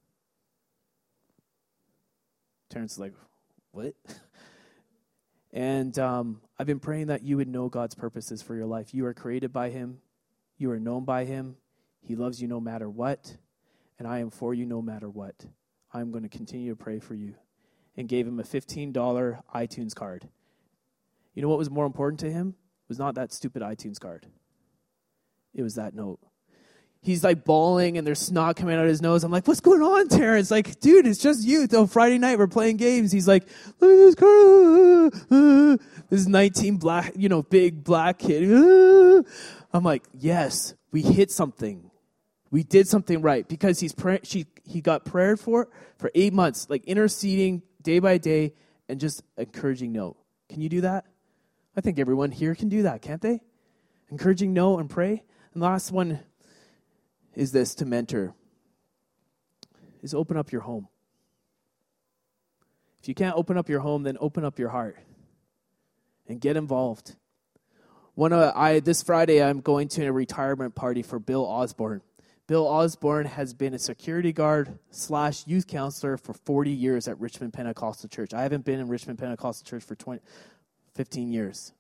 Terrence is like, what? And um, I've been praying that you would know God's purposes for your life. You are created by him. You are known by him. He loves you no matter what. And I am for you no matter what. I'm going to continue to pray for you. And gave him a fifteen dollars iTunes card. You know what was more important to him? It was not that stupid iTunes card. It was that note. He's like bawling and there's snot coming out of his nose. I'm like, what's going on, Terrence? Like, dude, it's just you. Though Friday night we're playing games. He's like, look at this card. This nineteen black, you know, big black kid. I'm like, yes, we hit something. We did something right because he's pray- she he got prayed for for eight months, like interceding day by day and just encouraging no. Can you do that? I think everyone here can do that, can't they? Encouraging no and pray. And the last one is this, to mentor, is open up your home. If you can't open up your home, then open up your heart and get involved. One of I this Friday, I'm going to a retirement party for Bill Osborne. Bill Osborne has been a security guard slash youth counselor for forty years at Richmond Pentecostal Church. I haven't been in Richmond Pentecostal Church for twenty, fifteen years.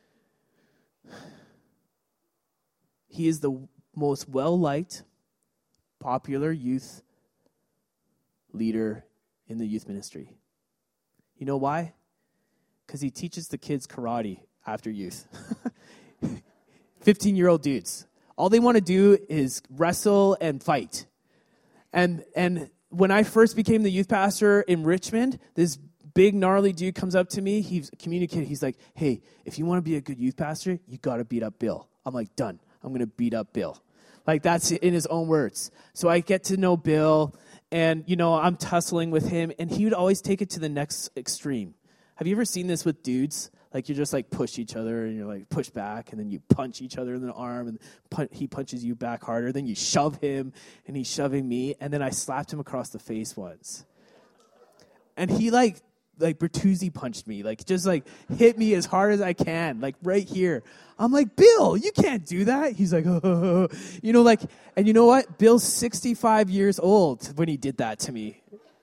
He is the most well-liked, popular youth leader in the youth ministry. You know why? Because he teaches the kids karate after youth. fifteen-year-old dudes. All they want to do is wrestle and fight. And and when I first became the youth pastor in Richmond, this big gnarly dude comes up to me. He's communicated. He's like, hey, if you want to be a good youth pastor, you got to beat up Bill. I'm like, done. I'm going to beat up Bill. Like, that's in his own words. So I get to know Bill, and, you know, I'm tussling with him, and he would always take it to the next extreme. Have you ever seen this with dudes? Like, you just, like, push each other, and you're, like, push back, and then you punch each other in the arm, and pun- he punches you back harder. Then you shove him, and he's shoving me, and then I slapped him across the face once. And he, like, like Bertuzzi punched me, like, just, like, hit me as hard as I can, like, right here. I'm like, Bill, you can't do that. He's like, oh. You know, like, and you know what? Bill's sixty-five years old when he did that to me.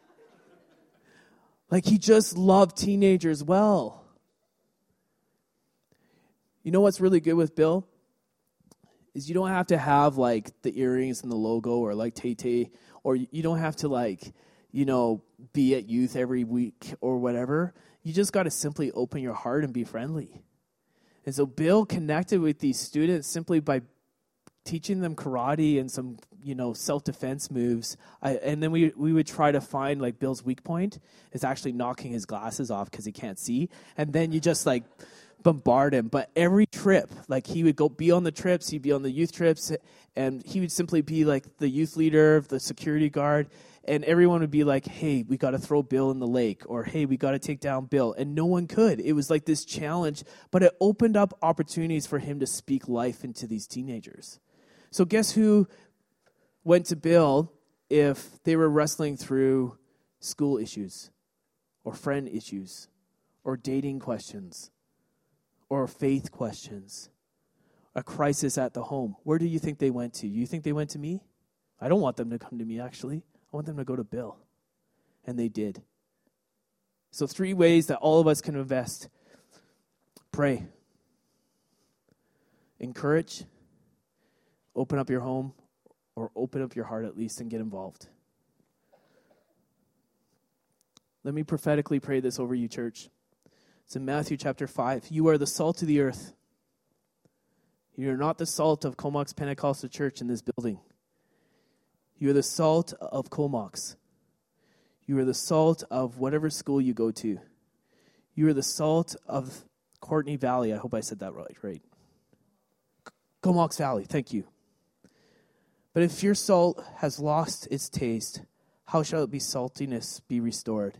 Like, he just loved teenagers well. You know what's really good with Bill? Is you don't have to have, like, the earrings and the logo or, like, Tay-Tay, or you don't have to, like, you know, be at youth every week or whatever. You just got to simply open your heart and be friendly. And so Bill connected with these students simply by teaching them karate and some, you know, self-defense moves. I, and then we we would try to find, like, Bill's weak point is actually knocking his glasses off because he can't see. And then you just, like, bombard him. But every trip, like, he would go be on the trips, he'd be on the youth trips, and he would simply be, like, the youth leader, the security guard. And everyone would be like, hey, we got to throw Bill in the lake, or hey, we got to take down Bill. And no one could. It was like this challenge, but it opened up opportunities for him to speak life into these teenagers. So guess who went to Bill if they were wrestling through school issues or friend issues or dating questions or faith questions, a crisis at the home? Where do you think they went to? You think they went to me? I don't want them to come to me, actually. I want them to go to Bill. And they did. So three ways that all of us can invest. Pray. Encourage. Open up your home, or open up your heart at least and get involved. Let me prophetically pray this over you, church. It's in Matthew chapter five. You are the salt of the earth. You are not the salt of Comox Pentecostal Church in this building. You are the salt of Comox. You are the salt of whatever school you go to. You are the salt of Courtney Valley. I hope I said that right. Right. Comox Valley. Thank you. But if your salt has lost its taste, how shall it be saltiness be restored?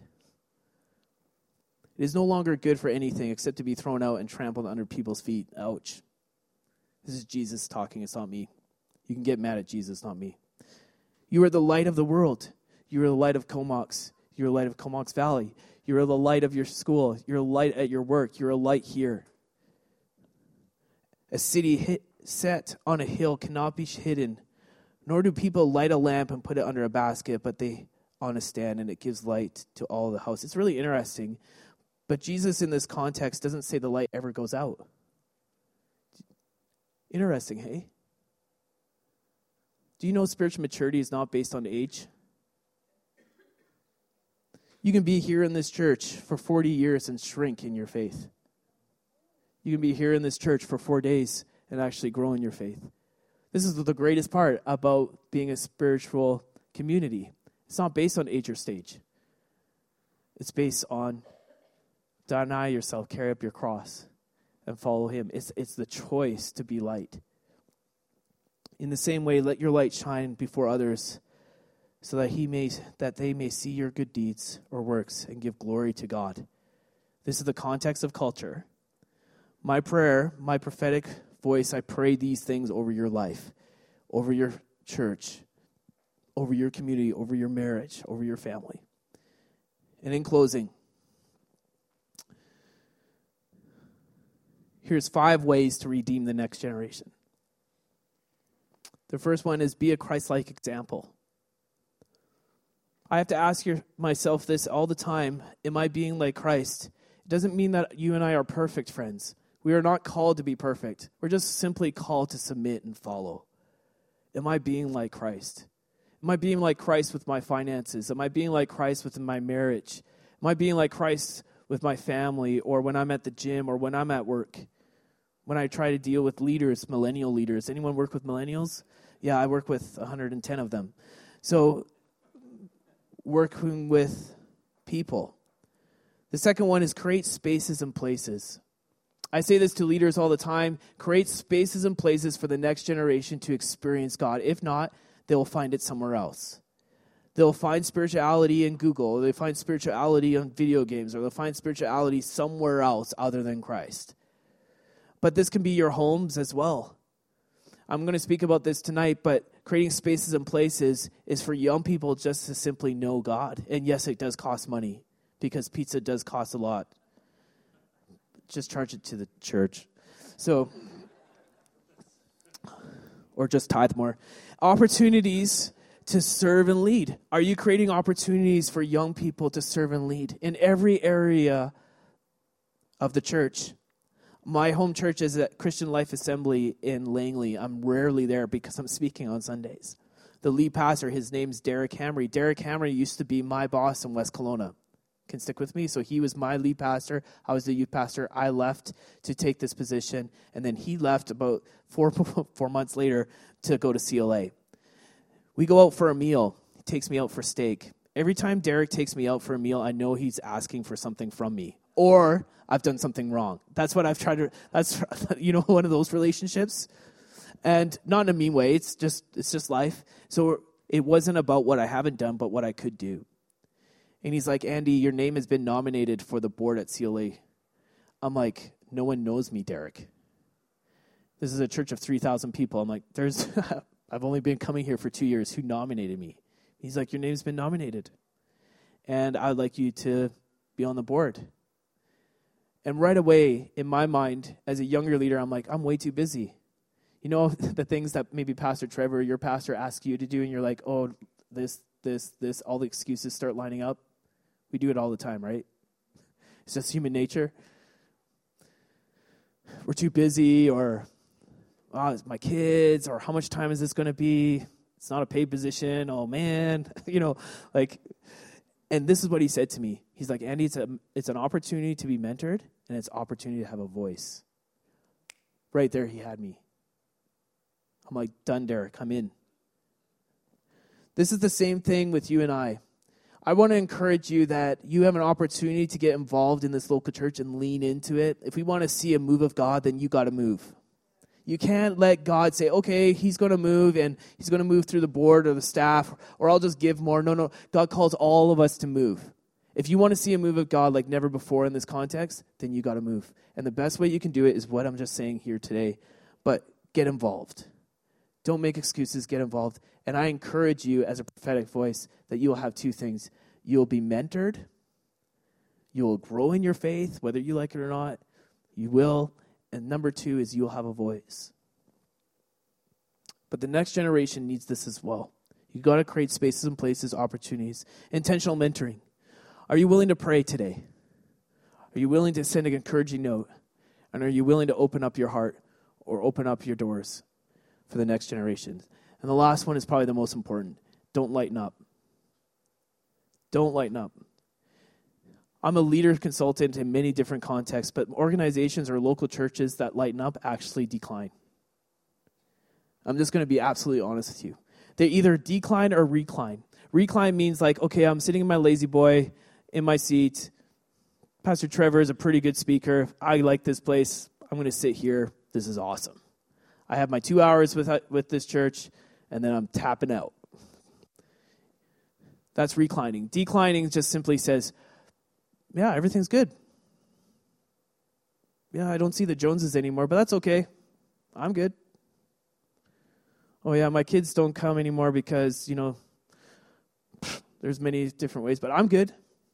It is no longer good for anything except to be thrown out and trampled under people's feet. Ouch. This is Jesus talking. It's not me. You can get mad at Jesus, not me. You are the light of the world. You are the light of Comox. You're the light of Comox Valley. You're the light of your school. You're a light at your work. You're a light here. A city hit, set on a hill cannot be hidden, nor do people light a lamp and put it under a basket, but they on a stand, and it gives light to all the house. It's really interesting. But Jesus in this context doesn't say the light ever goes out. Interesting, hey? Do you know spiritual maturity is not based on age? You can be here in this church for forty years and shrink in your faith. You can be here in this church for four days and actually grow in your faith. This is the greatest part about being a spiritual community. It's not based on age or stage. It's based on deny yourself, carry up your cross, and follow him. It's, it's the choice to be light. In the same way, let your light shine before others, so that he may that they may see your good deeds or works and give glory to God. This is the context of culture. My prayer, my prophetic voice, I pray these things over your life, over your church, over your community, over your marriage, over your family. And in closing, here's five ways to redeem the next generation. The first one is be a Christ-like example. I have to ask your, myself this all the time. Am I being like Christ? It doesn't mean that you and I are perfect, friends. We are not called to be perfect. We're just simply called to submit and follow. Am I being like Christ? Am I being like Christ with my finances? Am I being like Christ with my marriage? Am I being like Christ with my family, or when I'm at the gym, or when I'm at work? When I try to deal with leaders, millennial leaders. Anyone work with millennials? Yeah, I work with one hundred ten of them. So, working with people. The second one is create spaces and places. I say this to leaders all the time. Create spaces and places for the next generation to experience God. If not, they'll find it somewhere else. They'll find spirituality in Google, or they'll find spirituality on video games, or they'll find spirituality somewhere else other than Christ. But this can be your homes as well. I'm going to speak about this tonight, but creating spaces and places is for young people just to simply know God. And yes, it does cost money, because pizza does cost a lot. Just charge it to the church. So, or just tithe more. Opportunities to serve and lead. Are you creating opportunities for young people to serve and lead in every area of the church? My home church is at Christian Life Assembly in Langley. I'm rarely there because I'm speaking on Sundays. The lead pastor, his name's Derek Hamry. Derek Hamry used to be my boss in West Kelowna. Can stick with me? So he was my lead pastor. I was the youth pastor. I left to take this position, and then he left about four four months later to go to C L A. We go out for a meal. He takes me out for steak. Every time Derek takes me out for a meal, I know he's asking for something from me, or I've done something wrong. That's what I've tried to. That's, you know, one of those relationships, and not in a mean way. It's just it's just life. So it wasn't about what I haven't done, but what I could do. And he's like, Andy, your name has been nominated for the board at C L A. I'm like, no one knows me, Derek. This is a church of three thousand people. I'm like, there's, I've only been coming here for two years. Who nominated me? He's like, your name's been nominated. And I'd like you to be on the board. And right away, in my mind, as a younger leader, I'm like, I'm way too busy. You know, the things that maybe Pastor Trevor, your pastor, asks you to do, and you're like, oh, this, this, this, all the excuses start lining up. We do it all the time, right? It's just human nature. We're too busy, or oh, it's my kids, or how much time is this going to be? It's not a paid position. Oh, man. you know, like, and this is what he said to me. He's like, Andy, it's, a, it's an opportunity to be mentored, and it's an opportunity to have a voice. Right there, he had me. I'm like, done, Derek, I'm in. This is the same thing with you and I. I want to encourage you that you have an opportunity to get involved in this local church and lean into it. If we want to see a move of God, then you got to move. You can't let God say, okay, he's going to move, and he's going to move through the board or the staff, or I'll just give more. No, no. God calls all of us to move. If you want to see a move of God like never before in this context, then you got to move. And the best way you can do it is what I'm just saying here today. But get involved. Don't make excuses, get involved. And I encourage you as a prophetic voice that you will have two things. You'll be mentored. You will grow in your faith, whether you like it or not. You will. And number two is you'll have a voice. But the next generation needs this as well. You've got to create spaces and places, opportunities, intentional mentoring. Are you willing to pray today? Are you willing to send an encouraging note? And are you willing to open up your heart or open up your doors for the next generation? And the last one is probably the most important. Don't lighten up. Don't lighten up. I'm a leader consultant in many different contexts, but organizations or local churches that lighten up actually decline. I'm just going to be absolutely honest with you. They either decline or recline. Recline means like, okay, I'm sitting in my lazy boy in my seat. Pastor Trevor is a pretty good speaker. I like this place. I'm going to sit here. This is awesome. I have my two hours with with this church, and then I'm tapping out. That's reclining. Declining just simply says, yeah, everything's good. Yeah, I don't see the Joneses anymore, but that's okay. I'm good. Oh, yeah, my kids don't come anymore because, you know, there's many different ways, but I'm good.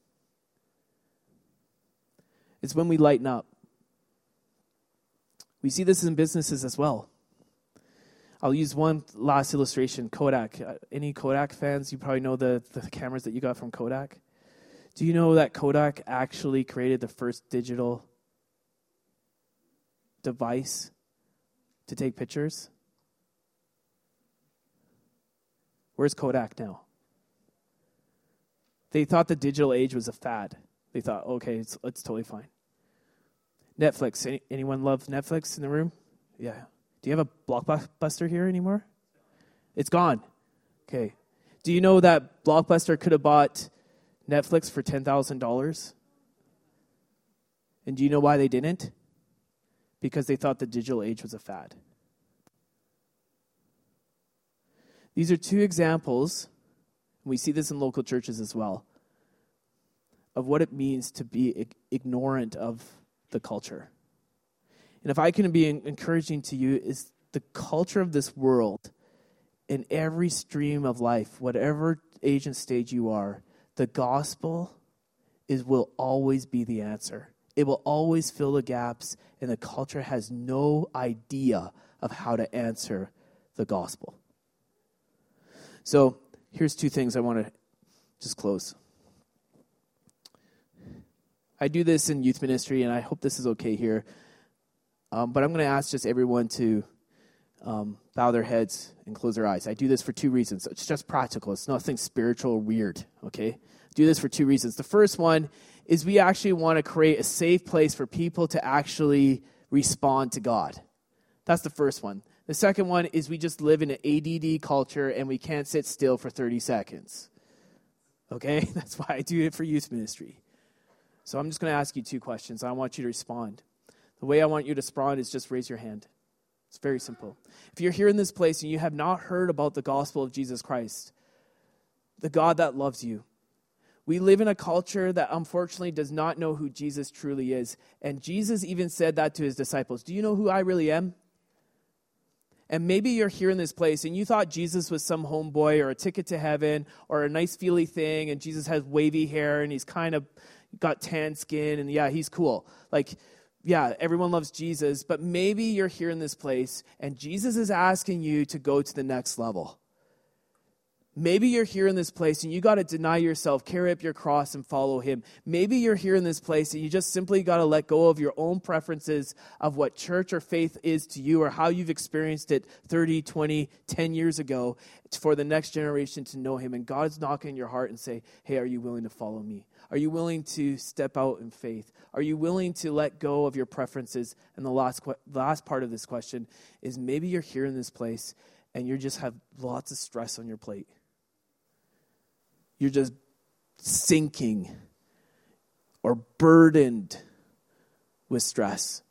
It's when we lighten up. We see this in businesses as well. I'll use one last illustration, Kodak. Uh, any Kodak fans? You probably know the, the cameras that you got from Kodak. Do you know that Kodak actually created the first digital device to take pictures? Where's Kodak now? They thought the digital age was a fad. They thought, okay, it's, it's totally fine. Netflix. Any, anyone love Netflix in the room? Yeah. Do you have a Blockbuster here anymore? It's gone. Okay. Do you know that Blockbuster could have bought Netflix for ten thousand dollars? And do you know why they didn't? Because they thought the digital age was a fad. These are two examples, and we see this in local churches as well, of what it means to be ignorant of the culture. And if I can be encouraging to you, is the culture of this world in every stream of life, whatever age and stage you are, the gospel is will always be the answer. It will always fill the gaps, and the culture has no idea of how to answer the gospel. So here's two things I want to just close. I do this in youth ministry, and I hope this is okay here. Um, but I'm going to ask just everyone to um, bow their heads and close their eyes. I do this for two reasons. It's just practical. It's nothing spiritual or weird, okay? I do this for two reasons. The first one is we actually want to create a safe place for people to actually respond to God. That's the first one. The second one is we just live in an A D D culture, and we can't sit still for thirty seconds. Okay? That's why I do it for youth ministry. So I'm just going to ask you two questions. I want you to respond. The way I want you to respond is just raise your hand. It's very simple. If you're here in this place and you have not heard about the gospel of Jesus Christ, the God that loves you, we live in a culture that unfortunately does not know who Jesus truly is. And Jesus even said that to his disciples. Do you know who I really am? And maybe you're here in this place and you thought Jesus was some homeboy or a ticket to heaven or a nice feely thing, and Jesus has wavy hair and he's kind of got tan skin and yeah, he's cool. Like, yeah, everyone loves Jesus, but maybe you're here in this place and Jesus is asking you to go to the next level. Maybe you're here in this place and you got to deny yourself, carry up your cross and follow him. Maybe you're here in this place and you just simply got to let go of your own preferences of what church or faith is to you or how you've experienced it thirty, twenty, ten years ago for the next generation to know him. And God's knocking your heart and say, hey, are you willing to follow me? Are you willing to step out in faith? Are you willing to let go of your preferences? And the last, the last part of this question is maybe you're here in this place and you just have lots of stress on your plate. You're just sinking or burdened with stress.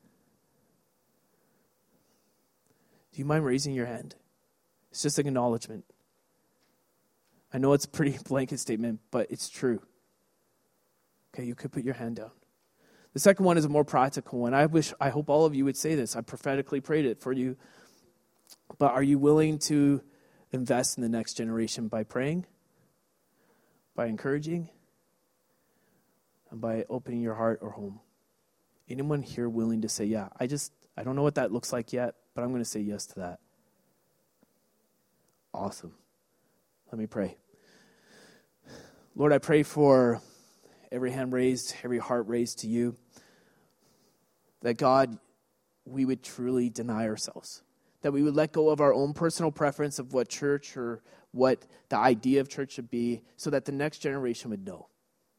Do you mind raising your hand? It's just an acknowledgement. I know it's a pretty blanket statement, but it's true. Okay, you could put your hand down. The second one is a more practical one. I wish, I hope all of you would say this. I prophetically prayed it for you. But are you willing to invest in the next generation by praying, by encouraging, and by opening your heart or home? Anyone here willing to say, yeah, I just, I don't know what that looks like yet, but I'm going to say yes to that? Awesome. Let me pray. Lord, I pray for every hand raised, every heart raised to you, that God, we would truly deny ourselves, that we would let go of our own personal preference of what church or what the idea of church should be, so that the next generation would know.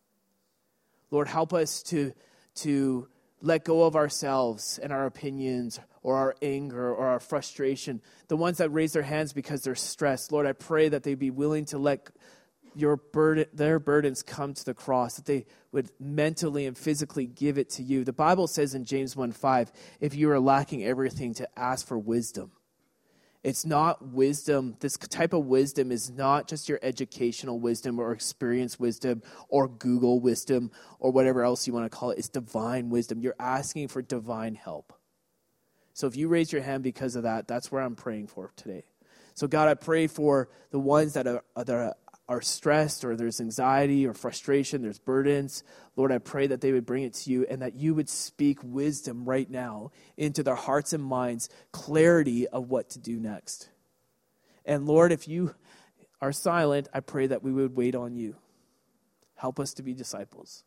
Lord, help us to, to let go of ourselves and our opinions or our anger or our frustration, the ones that raise their hands because they're stressed. Lord, I pray that they'd be willing to let your burden, their burdens come to the cross, that they would mentally and physically give it to you. The Bible says in James one five, if you are lacking everything, to ask for wisdom. It's not wisdom. This type of wisdom is not just your educational wisdom or experience wisdom or Google wisdom or whatever else you want to call it. It's divine wisdom. You're asking for divine help. So if you raise your hand because of that, that's where I'm praying for today. So God, I pray for the ones that are, that are are stressed, or there's anxiety or frustration, there's burdens. Lord, I pray that they would bring it to you and that you would speak wisdom right now into their hearts and minds, clarity of what to do next. And Lord, if you are silent, I pray that we would wait on you. Help us to be disciples.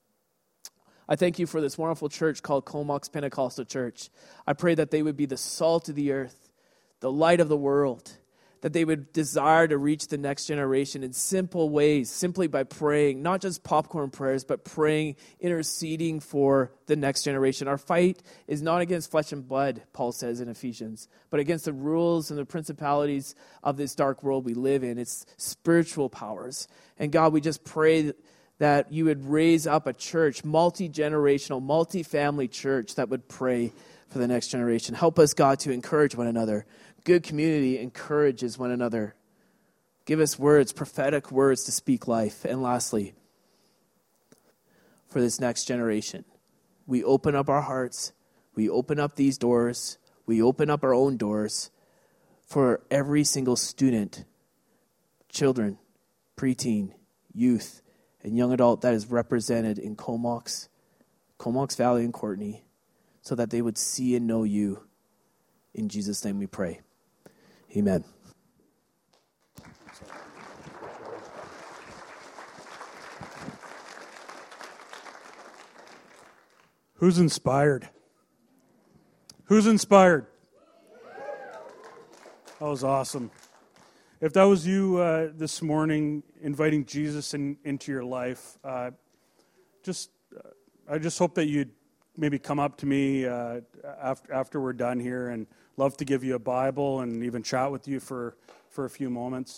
I thank you for this wonderful church called Comox Pentecostal Church. I pray that they would be the salt of the earth, the light of the world, that they would desire to reach the next generation in simple ways, simply by praying, not just popcorn prayers, but praying, interceding for the next generation. Our fight is not against flesh and blood, Paul says in Ephesians, but against the rules and the principalities of this dark world we live in. It's spiritual powers. And God, we just pray that you would raise up a church, multi-generational, multi-family church that would pray for the next generation. Help us, God, to encourage one another. Good community encourages one another. Give us words, prophetic words to speak life. And lastly, for this next generation, we open up our hearts. We open up these doors. We open up our own doors for every single student, children, preteen, youth, and young adult that is represented in Comox, Comox Valley and Courtenay, so that they would see and know you. In Jesus' name we pray. Amen. Who's inspired? Who's inspired? That was awesome. If that was you uh, this morning, inviting Jesus in, into your life, uh, just uh, I just hope that you'd maybe come up to me uh, after after we're done here, and love to give you a Bible and even chat with you for, for a few moments.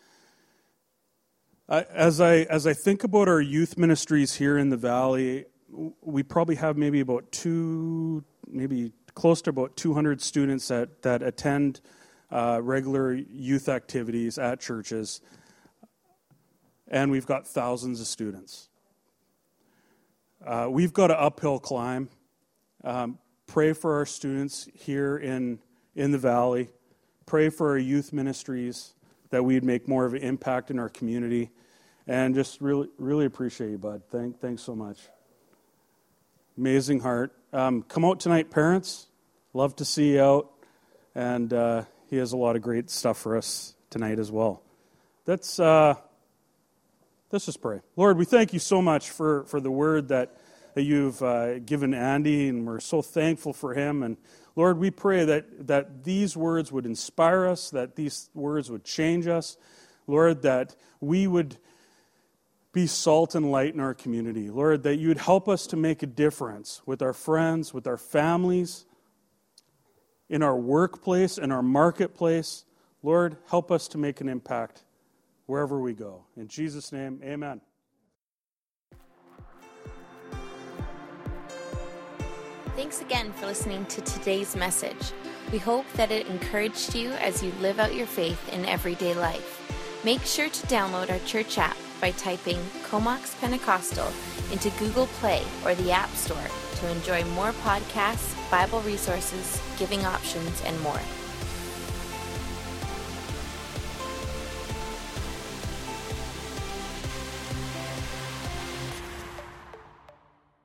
Uh, as I as I think about our youth ministries here in the Valley, we probably have maybe about two, maybe close to about two hundred students that that attend uh, regular youth activities at churches, and we've got thousands of students. Uh, we've got an uphill climb. Um, pray for our students here in, in the Valley. Pray for our youth ministries, that we'd make more of an impact in our community. And just really really appreciate you, bud. Thank, thanks so much. Amazing heart. Um, come out tonight, parents. Love to see you out. And uh, he has a lot of great stuff for us tonight as well. That's... Uh, Let's just pray. Lord, we thank you so much for, for the word that, that you've uh, given Andy, and we're so thankful for him. And Lord, we pray that, that these words would inspire us, that these words would change us. Lord, that we would be salt and light in our community. Lord, that you would help us to make a difference with our friends, with our families, in our workplace, in our marketplace. Lord, help us to make an impact wherever we go. In Jesus' name, amen. Thanks again for listening to today's message. We hope that it encouraged you as you live out your faith in everyday life. Make sure to download our church app by typing Comox Pentecostal into Google Play or the App Store to enjoy more podcasts, Bible resources, giving options, and more.